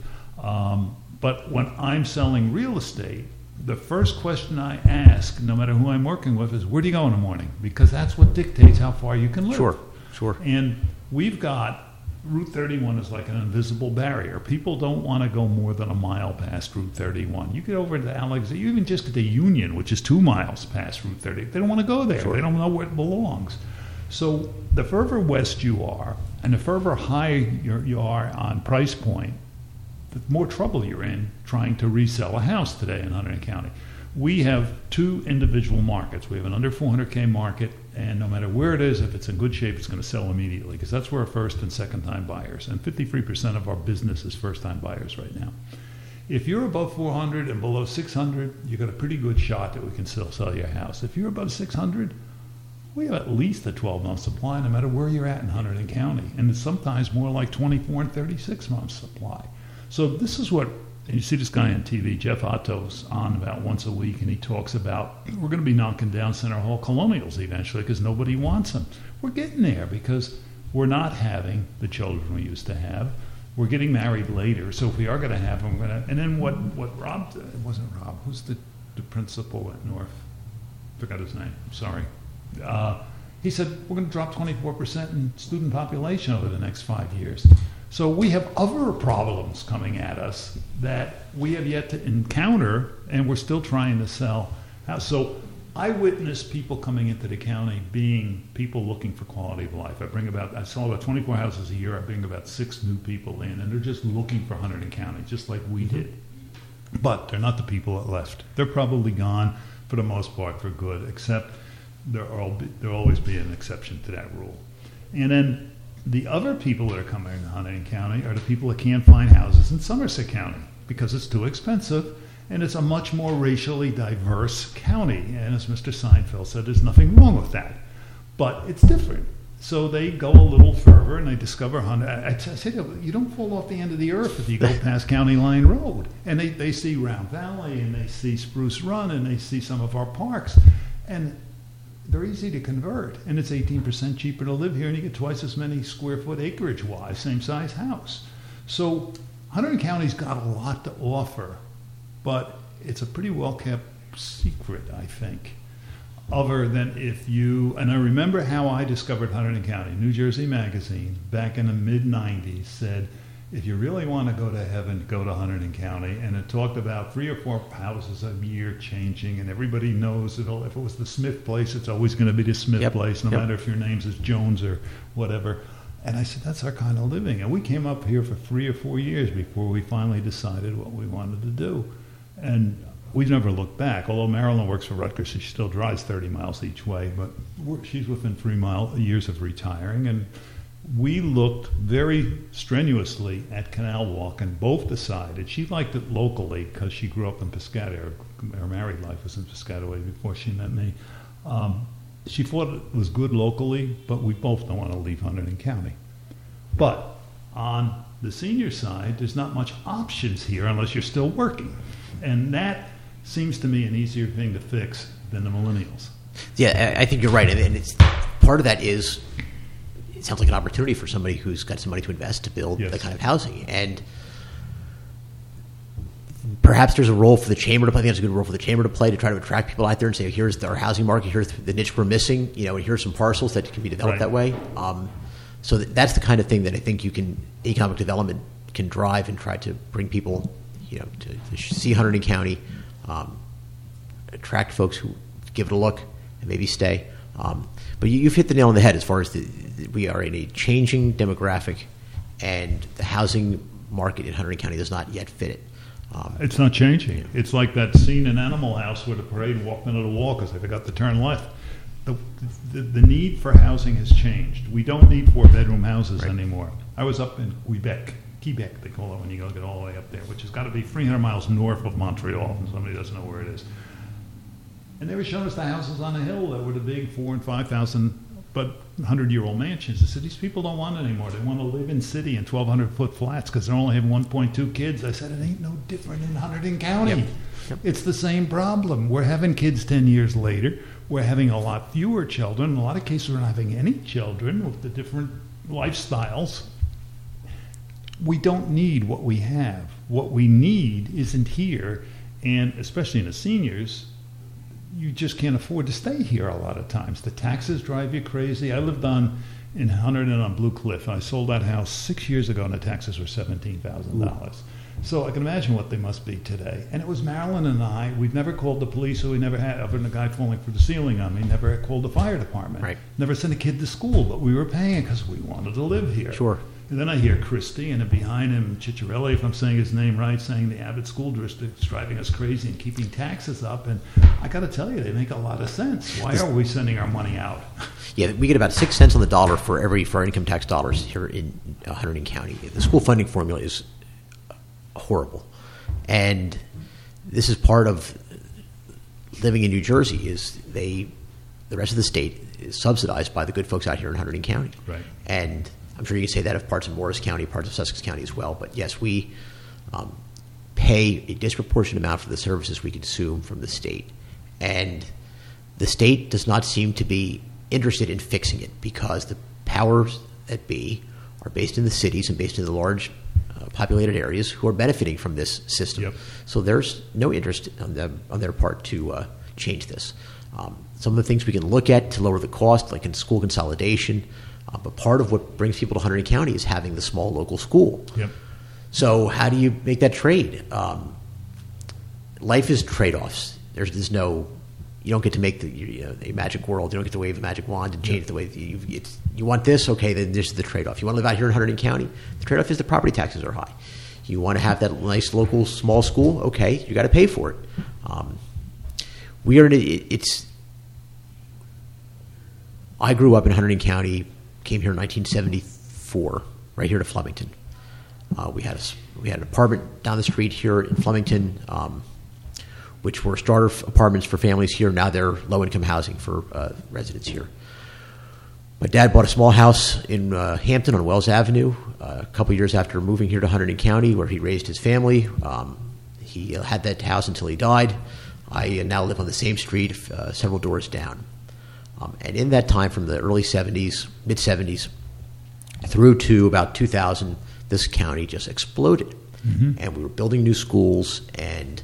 Speaker 7: But when I'm selling real estate, the first question I ask, no matter who I'm working with, is where do you go in the morning? Because that's what dictates how far you can live.
Speaker 15: Sure.
Speaker 7: And we've got, Route 31 is like an invisible barrier. People don't want to go more than a mile past Route 31. You get over to Alexandria, you even just get to Union, which is 2 miles past Route 30. They don't want to go there. Sure. They don't know where it belongs. So the further west you are, and the further high you are on price point, the more trouble you're in trying to resell a house today in Hunterdon County. We have 2 individual markets. We have an under 400K market, and no matter where it is, if it's in good shape, it's going to sell immediately, because that's where our first and second time buyers, and 53% of our business is first time buyers right now. If you're above 400 and below 600, you've got a pretty good shot that we can still sell your house. If you're above 600, we have at least a 12-month supply no matter where you're at in Hunterdon County, and it's sometimes more like 24 and 36 months supply. So this is what, you see this guy on TV, Jeff Otto's on about once a week, and he talks about we're going to be knocking down Center Hall Colonials eventually because nobody wants them. We're getting there because we're not having the children we used to have. We're getting married later, so if we are going to have them, we're going to. And then what Rob, it wasn't Rob, who's the principal at North? Forgot his name, sorry. He said we're going to drop 24% in student population over the next 5 years. So we have other problems coming at us that we have yet to encounter, and we're still trying to sell. So I witness people coming into the county being people looking for quality of life. I sell about 24 houses a year. I bring about 6 new people in, and they're just looking for Hunterdon County, just like we did. But they're not the people that left. They're probably gone for the most part for good, except there'll always be an exception to that rule. And then the other people that are coming into Hunterdon County are the people that can't find houses in Somerset County because it's too expensive, and it's a much more racially diverse county. And as Mr. Seinfeld said, there's nothing wrong with that. But it's different. So they go a little further and they discover Hunterdon. I say you don't fall off the end of the earth if you go past County Line Road. And they see Round Valley, and they see Spruce Run, and they see some of our parks. And they're easy to convert, and it's 18% cheaper to live here, and you get twice as many square foot acreage-wise, same size house. So Hunterdon County's got a lot to offer, but it's a pretty well-kept secret, I think, other than and I remember how I discovered Hunterdon County. New Jersey Magazine, back in the mid-'90s, said, if you really want to go to heaven, go to Hunterdon County. And it talked about 3 or 4 houses a year changing, and everybody knows if it was the Smith place, it's always going to be the Smith place, no matter if your name's is Jones or whatever. And I said, that's our kind of living. And we came up here for 3 or 4 years before we finally decided what we wanted to do. And we never looked back. Although Marilyn works for Rutgers, she still drives 30 miles each way, but she's within 3 years of retiring. And we looked very strenuously at Canal Walk, and both decided she liked it locally because she grew up in Piscataway. Her married life was in Piscataway before she met me. She thought it was good locally, but we both don't want to leave Hunterdon County. But on the senior side, there's not much options here unless you're still working, and that seems to me an easier thing to fix than the millennials.
Speaker 15: Yeah, I think you're right, and it's part of that is. It sounds like an opportunity for somebody who's got some money to invest to build the kind of housing. And Perhaps there's a role for the chamber to play. I think there's a good role for the chamber to play to try to attract people out there and say, here's our housing market, here's the niche we're missing, and here's some parcels that can be developed that way. So that's the kind of thing that I think economic development can drive and try to bring people, to see Hunterdon County, attract folks who give it a look and maybe stay. But you've hit the nail on the head as far as we are in a changing demographic, and the housing market in Hunterdon County does not yet fit it.
Speaker 7: It's not changing. It's like that scene in Animal House where the parade walked into the wall because they forgot to turn left. The need for housing has changed. We don't need 4-bedroom houses anymore. I was up in Quebec, they call it when you go get all the way up there, which has got to be 300 miles north of Montreal, and somebody doesn't know where it is. And they were showing us the houses on the hill that were the big 4,000 and 5,000, but 100-year-old mansions. I said, these people don't want it anymore. They want to live in city in 1,200-foot flats because they're only having 1.2 kids. I said, it ain't no different in Hunterdon County. Yep. It's the same problem. We're having kids 10 years later. We're having a lot fewer children. In a lot of cases, we're not having any children with the different lifestyles. We don't need what we have. What we need isn't here, and especially in the seniors, you just can't afford to stay here a lot of times. The taxes drive you crazy. I lived in Hunterdon on Blue Cliff. I sold that house 6 years ago, and the taxes were $17,000. So I can imagine what they must be today. And it was Marilyn and I. We'd never called the police, so we never had, other than a guy falling through the ceiling on me, never called the fire department.
Speaker 15: Right.
Speaker 7: Never sent a kid to school, but we were paying because we wanted to live here.
Speaker 15: Sure.
Speaker 7: And then I hear Christie, and then behind him, Cicciarelli, if I'm saying his name right, saying the Abbott School District's driving us crazy and keeping taxes up. And I got to tell you, they make a lot of sense. Why are we sending our money out?
Speaker 15: Yeah, we get about 6 cents on the dollar for our income tax dollars here in Hunterdon County. The school funding formula is horrible. And this is part of living in New Jersey, is the rest of the state is subsidized by the good folks out here in Hunterdon County.
Speaker 7: Right.
Speaker 15: And I'm sure you can say that of parts of Morris County, parts of Sussex County as well. But yes, we pay a disproportionate amount for the services we consume from the state. And the state does not seem to be interested in fixing it because the powers that be are based in the cities and based in the large populated areas who are benefiting from this system.
Speaker 7: Yep.
Speaker 15: So there's no interest on their part to change this. Some of the things we can look at to lower the cost, like in school consolidation, but part of what brings people to Hunterdon County is having the small local school.
Speaker 7: Yep.
Speaker 15: So how do you make that trade? Life is trade-offs. There's no, you don't get to make a magic world. You don't get to wave a magic wand and change the way you want this. Okay, then this is the trade-off. You want to live out here in Hunterdon County? The trade-off is the property taxes are high. You want to have that nice local small school? Okay, you got to pay for it. I grew up in Hunterdon County, came here in 1974, right here to Flemington. We had an apartment down the street here in Flemington, which were starter apartments for families here. Now they're low-income housing for residents here. My dad bought a small house in Hampton on Wells Avenue a couple years after moving here to Hunterdon County, where he raised his family. He had that house until he died. I now live on the same street, several doors down. And in that time, from the early 70s, mid-70s, through to about 2000, this county just exploded. Mm-hmm. And we were building new schools, and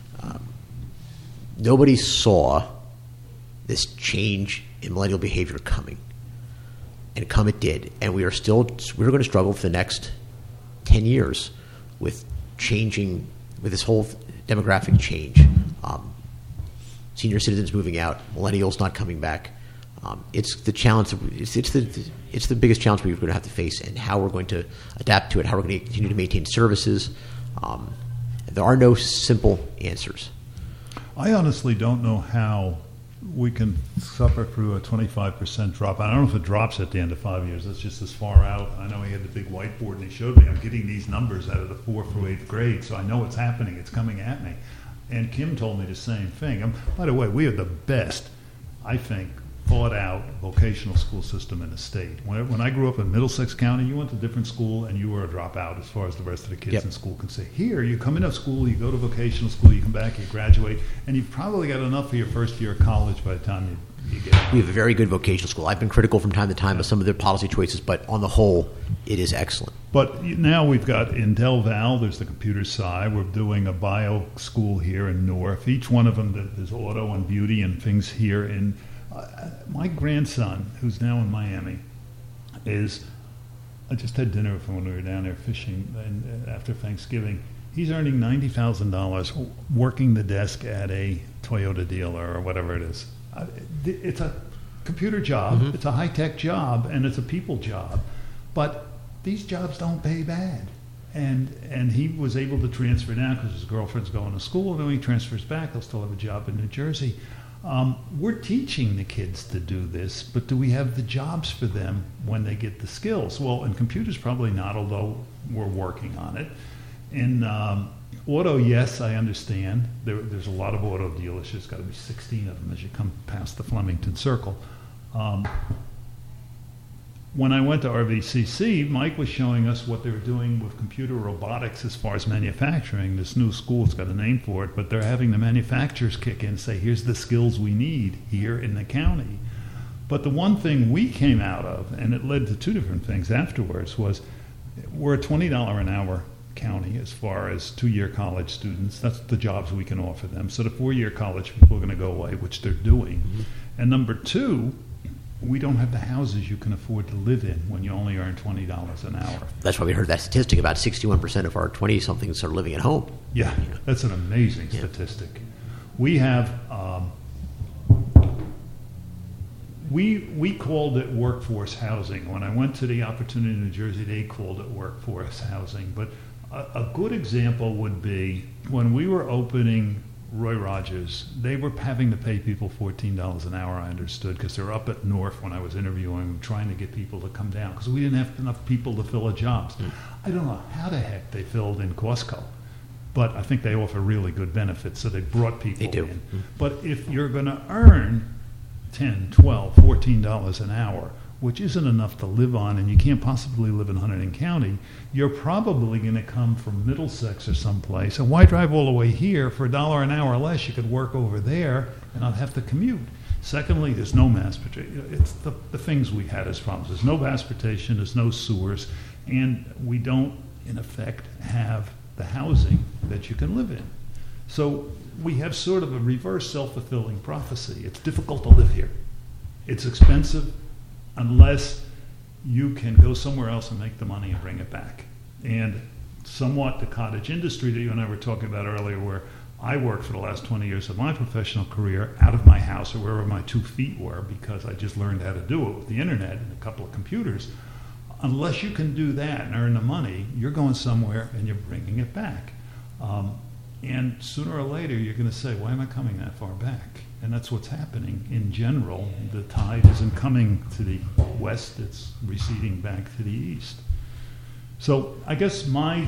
Speaker 15: nobody saw this change in millennial behavior coming. And come it did. And we're going to struggle for the next 10 years with this whole demographic change. Senior citizens moving out, millennials not coming back. It's the challenge. It's the biggest challenge we're going to have to face, and how we're going to adapt to it. How we're going to continue to maintain services. There are no simple answers.
Speaker 7: I honestly don't know how we can suffer through a 25% drop. I don't know if it drops at the end of 5 years. That's just as far out. I know he had the big whiteboard and he showed me. I'm getting these numbers out of the 4th through 8th grade, so I know what's happening. It's coming at me. And Kim told me the same thing. By the way, we are the best, I think, thought-out vocational school system in the state. When I grew up in Middlesex County, you went to a different school and you were a dropout as far as the rest of the kids in school can say. Here, you come into school, you go to vocational school, you come back, you graduate, and you've probably got enough for your first year of college by the time
Speaker 15: We have a very good vocational school. I've been critical from time to time of some of their policy choices, but on the whole, it is excellent.
Speaker 7: But now we've got in Del Val, there's the computer side. We're doing a bio school here in North. Each one of them, there's auto and beauty and things here. And my grandson, who's now in Miami, I just had dinner with him when we were down there fishing after Thanksgiving. He's earning $90,000 working the desk at a Toyota dealer or whatever it is. It's a computer job, it's a high-tech job, and it's a people job. But these jobs don't pay bad. And he was able to transfer now because his girlfriend's going to school. Then when he transfers back, he'll still have a job in New Jersey. We're teaching the kids to do this, but do we have the jobs for them when they get the skills? Well, in computers, probably not, although we're working on it. In auto, yes, I understand. There's a lot of auto dealers. There's got to be 16 of them as you come past the Flemington Circle. When I went to RVCC, Mike was showing us what they were doing with computer robotics as far as manufacturing. This new school's got a name for it, but they're having the manufacturers kick in and say, here's the skills we need here in the county. But the one thing we came out of, and it led to two different things afterwards, was we're a $20 an hour county as far as 2-year college students. That's the jobs we can offer them. So the 4-year college people are going to go away, which they're doing. And number two, we don't have the houses you can afford to live in when you only earn $20 an hour.
Speaker 15: That's why we heard that statistic about 61% of our 20-somethings are living at home.
Speaker 7: Yeah, that's an amazing statistic. We have, we called it workforce housing. When I went to the Opportunity in New Jersey, they called it workforce housing. But a good example would be when we were opening Roy Rogers, they were having to pay people $14 an hour, I understood, because they were up at North when I was interviewing them, trying to get people to come down, because we didn't have enough people to fill the jobs. I don't know how the heck they filled in Costco, but I think they offer really good benefits, so they brought people in. But if you're going to earn $10, $12, $14 an hour, which isn't enough to live on, and you can't possibly live in Hunterdon County, you're probably going to come from Middlesex or someplace. And why drive all the way here for $1 an hour less? You could work over there and not have to commute. Secondly, there's no mass transportation. It's the things we had as problems. There's no transportation, there's no sewers, and we don't, in effect, have the housing that you can live in. So we have sort of a reverse self-fulfilling prophecy. It's difficult to live here. It's expensive unless you can go somewhere else and make the money and bring it back. And somewhat the cottage industry that you and I were talking about earlier, where I worked for the last 20 years of my professional career out of my house or wherever my 2 feet were, because I just learned how to do it with the internet and a couple of computers. Unless you can do that and earn the money, you're going somewhere and you're bringing it back. And sooner or later, you're going to say, why am I coming that far back? And that's what's happening in general. The tide isn't coming to the west, it's receding back to the east. So I guess my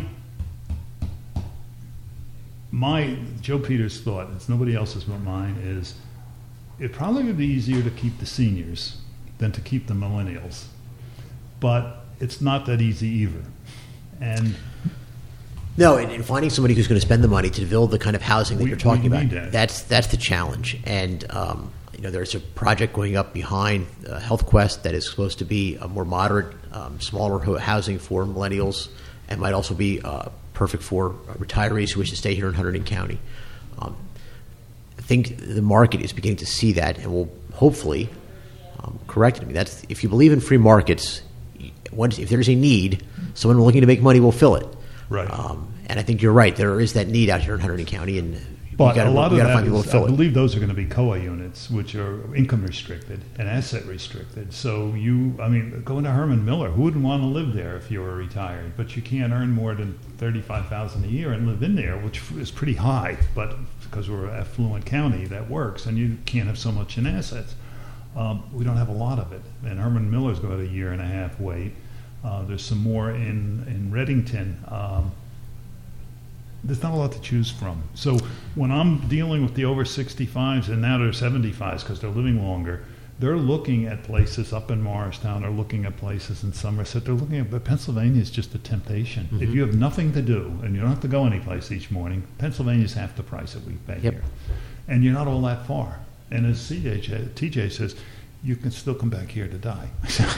Speaker 7: Joe Peters' thought, it's nobody else's but mine, is it probably would be easier to keep the seniors than to keep the millennials. But it's not that easy either. And
Speaker 15: no, and finding somebody who's going to spend the money to build the kind of housing that you're talking about, that's the challenge. And there's a project going up behind HealthQuest that is supposed to be a more moderate, smaller housing for millennials, and might also be perfect for retirees who wish to stay here in Hunterdon County. I think the market is beginning to see that, and will hopefully correct it. I mean, that's, if you believe in free markets, if there's a need, someone looking to make money will fill it.
Speaker 7: Right.
Speaker 15: And I think you're right. There is that need out here in Hunterdon County, and
Speaker 7: but a lot of that
Speaker 15: is,
Speaker 7: I believe those are going to be COA units, which are income restricted and asset restricted. So going to Herman Miller, who wouldn't want to live there if you were retired? But you can't earn more than $35,000 a year and live in there, which is pretty high. But because we're an affluent county, that works, and you can't have so much in assets. We don't have a lot of it, and Herman Miller's got a 1.5 year wait. There's some more in Reddington. There's not a lot to choose from. So when I'm dealing with the over 65s, and now they're 75s because they're living longer, they're looking at places up in Morristown, they're looking at places in Somerset, they're looking at, but Pennsylvania is just a temptation. Mm-hmm. If you have nothing to do and you don't have to go anyplace each morning, Pennsylvania's half the price that we pay here. And you're not all that far. And as TJ says, you can still come back here to die.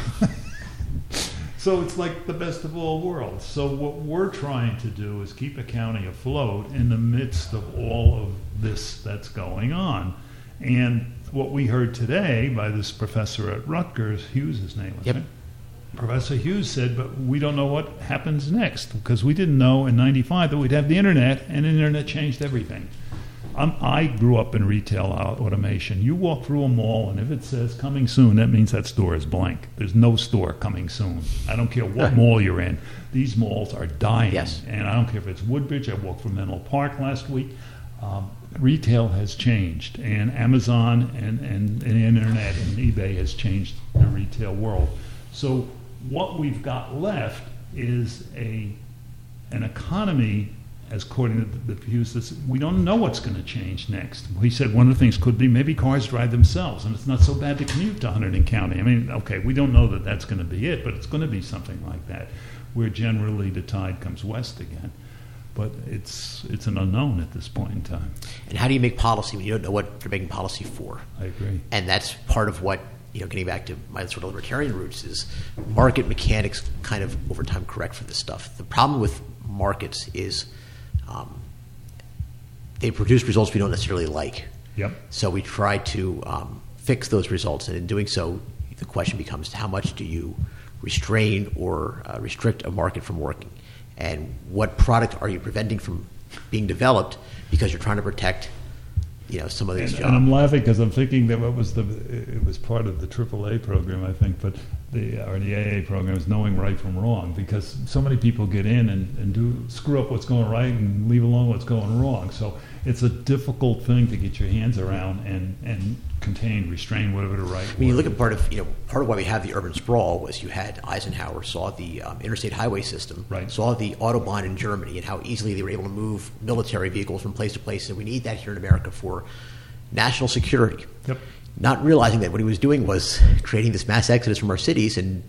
Speaker 7: So it's like the best of all worlds. So what we're trying to do is keep a county afloat in the midst of all of this that's going on. And what we heard today by this professor at Rutgers, Hughes, his name was, right? Professor Hughes said, but we don't know what happens next, because we didn't know in 95 that we'd have the internet, and the internet changed everything. I grew up in retail automation. You walk through a mall, and if it says coming soon, that means that store is blank. There's no store coming soon. I don't care what mall you're in. These malls are dying.
Speaker 15: Yes.
Speaker 7: And I don't care if it's Woodbridge. I walked through Menlo Park last week. Retail has changed, and Amazon and the internet and eBay has changed the retail world. So what we've got left is an economy, as according to the Hughes, we don't know what's going to change next. He said one of the things could be maybe cars drive themselves, and it's not so bad to commute to Hunterdon County. I mean, okay, we don't know that that's going to be it, but it's going to be something like that, where generally the tide comes west again. But it's an unknown at this point in time.
Speaker 15: And how do you make policy when you don't know what you're making policy for?
Speaker 7: I agree.
Speaker 15: And that's part of what, getting back to my sort of libertarian roots, is market mechanics kind of over time correct for this stuff. The problem with markets is they produce results we don't necessarily like.
Speaker 7: Yep.
Speaker 15: So we try to fix those results, and in doing so, the question becomes how much do you restrain or restrict a market from working? And what product are you preventing from being developed because you're trying to protect, some of these jobs?
Speaker 7: And I'm laughing because I'm thinking that it was part of the AAA program, I think, but the AA program is knowing right from wrong, because so many people get in and screw up what's going right and leave alone what's going wrong. So it's a difficult thing to get your hands around and contain, restrain, whatever the right.
Speaker 15: I mean, you look at part of why we have the urban sprawl was you had Eisenhower saw the interstate highway system,
Speaker 7: right,
Speaker 15: saw the Autobahn in Germany and how easily they were able to move military vehicles from place to place, and we need that here in America for national security.
Speaker 7: Yep.
Speaker 15: Not realizing that what he was doing was creating this mass exodus from our cities and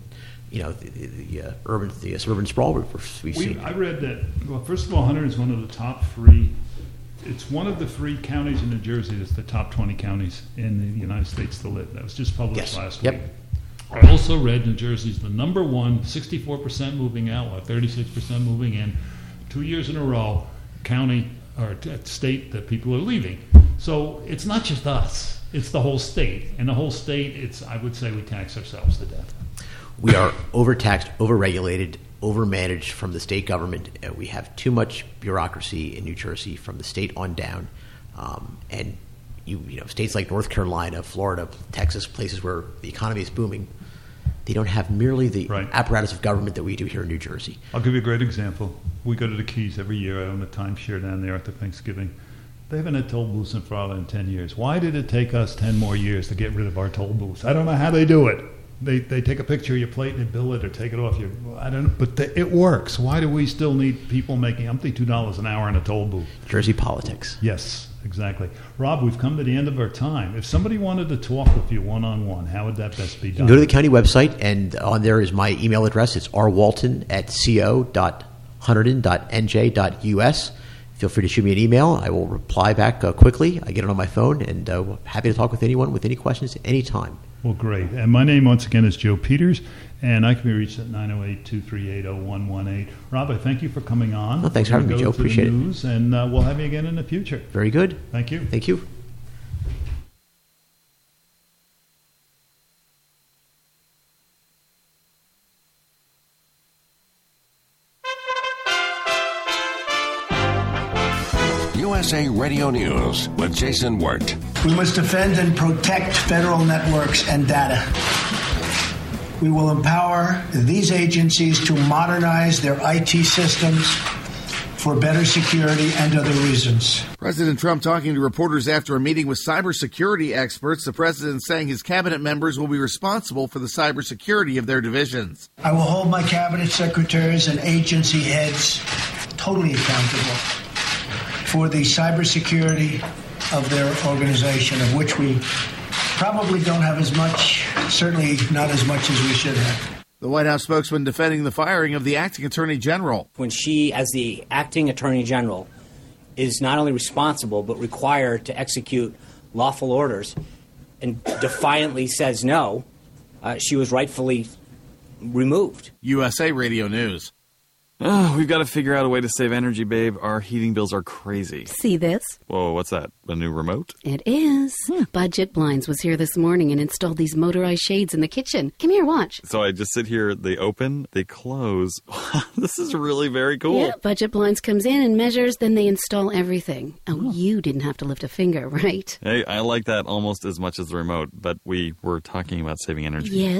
Speaker 15: the suburban sprawl we've seen.
Speaker 7: I read that. Well, first of all, Hunterdon is one of the top three. It's one of the 3 counties in New Jersey that's the top 20 counties in the United States to live. That was just published last week. I also read New Jersey's the number one, 64% moving out, or 36% moving in, 2 years in a row, county or state that people are leaving. So it's not just us. It's the whole state. And the whole state, I would say we tax ourselves to death.
Speaker 15: We are overtaxed, overregulated, overmanaged from the state government. We have too much bureaucracy in New Jersey from the state on down. And states like North Carolina, Florida, Texas, places where the economy is booming, they don't have merely the apparatus of government that we do here in New Jersey.
Speaker 7: I'll give you a great example. We go to the Keys every year. I own a timeshare down there after Thanksgiving. They haven't had toll booths in Florida in 10 years. Why did it take us 10 more years to get rid of our toll booths? I don't know how they do it. They take a picture of your plate and they bill it or take it off your. I don't know, but it works. Why do we still need people making $2 an hour in a toll booth?
Speaker 15: Jersey politics.
Speaker 7: Yes, exactly. Rob, we've come to the end of our time. If somebody wanted to talk with you one-on-one, how would that best be done?
Speaker 15: Go to the county website, and on there is my email address. It's rwalton@co.hunterdon.nj.us. Feel free to shoot me an email. I will reply back quickly. I get it on my phone, and happy to talk with anyone with any questions at any time.
Speaker 7: Well, great. And my name, once again, is Joe Peters, and I can be reached at 908-238-0118. Rob, I thank you for coming on.
Speaker 15: Thanks for having me, Joe. Appreciate it.
Speaker 7: And we'll have you again in the future.
Speaker 15: Very good.
Speaker 7: Thank you.
Speaker 15: Thank you.
Speaker 16: USA Radio News with Jason Wirt.
Speaker 17: We must defend and protect federal networks and data. We will empower these agencies to modernize their IT systems for better security and other reasons.
Speaker 2: President Trump talking to reporters after a meeting with cybersecurity experts. The president saying his cabinet members will be responsible for the cybersecurity of their divisions.
Speaker 17: I will hold my cabinet secretaries and agency heads totally accountable for the cybersecurity of their organization, of which we probably don't have as much, certainly not as much as we should have.
Speaker 2: The White House spokesman defending the firing of the acting attorney general.
Speaker 18: When she, as the acting attorney general, is not only responsible but required to execute lawful orders and defiantly says no, she was rightfully removed.
Speaker 2: USA Radio News.
Speaker 19: Oh, we've got to figure out a way to save energy, babe. Our heating bills are crazy.
Speaker 20: See this?
Speaker 19: Whoa, what's that? A new remote?
Speaker 20: It is. Budget Blinds was here this morning and installed these motorized shades in the kitchen. Come here, watch.
Speaker 19: So I just sit here, they open, they close. This is really very cool.
Speaker 20: Yeah, Budget Blinds comes in and measures, then they install everything. Oh, you didn't have to lift a finger, right?
Speaker 19: Hey, I like that almost as much as the remote, but we were talking about saving energy.
Speaker 20: Yes.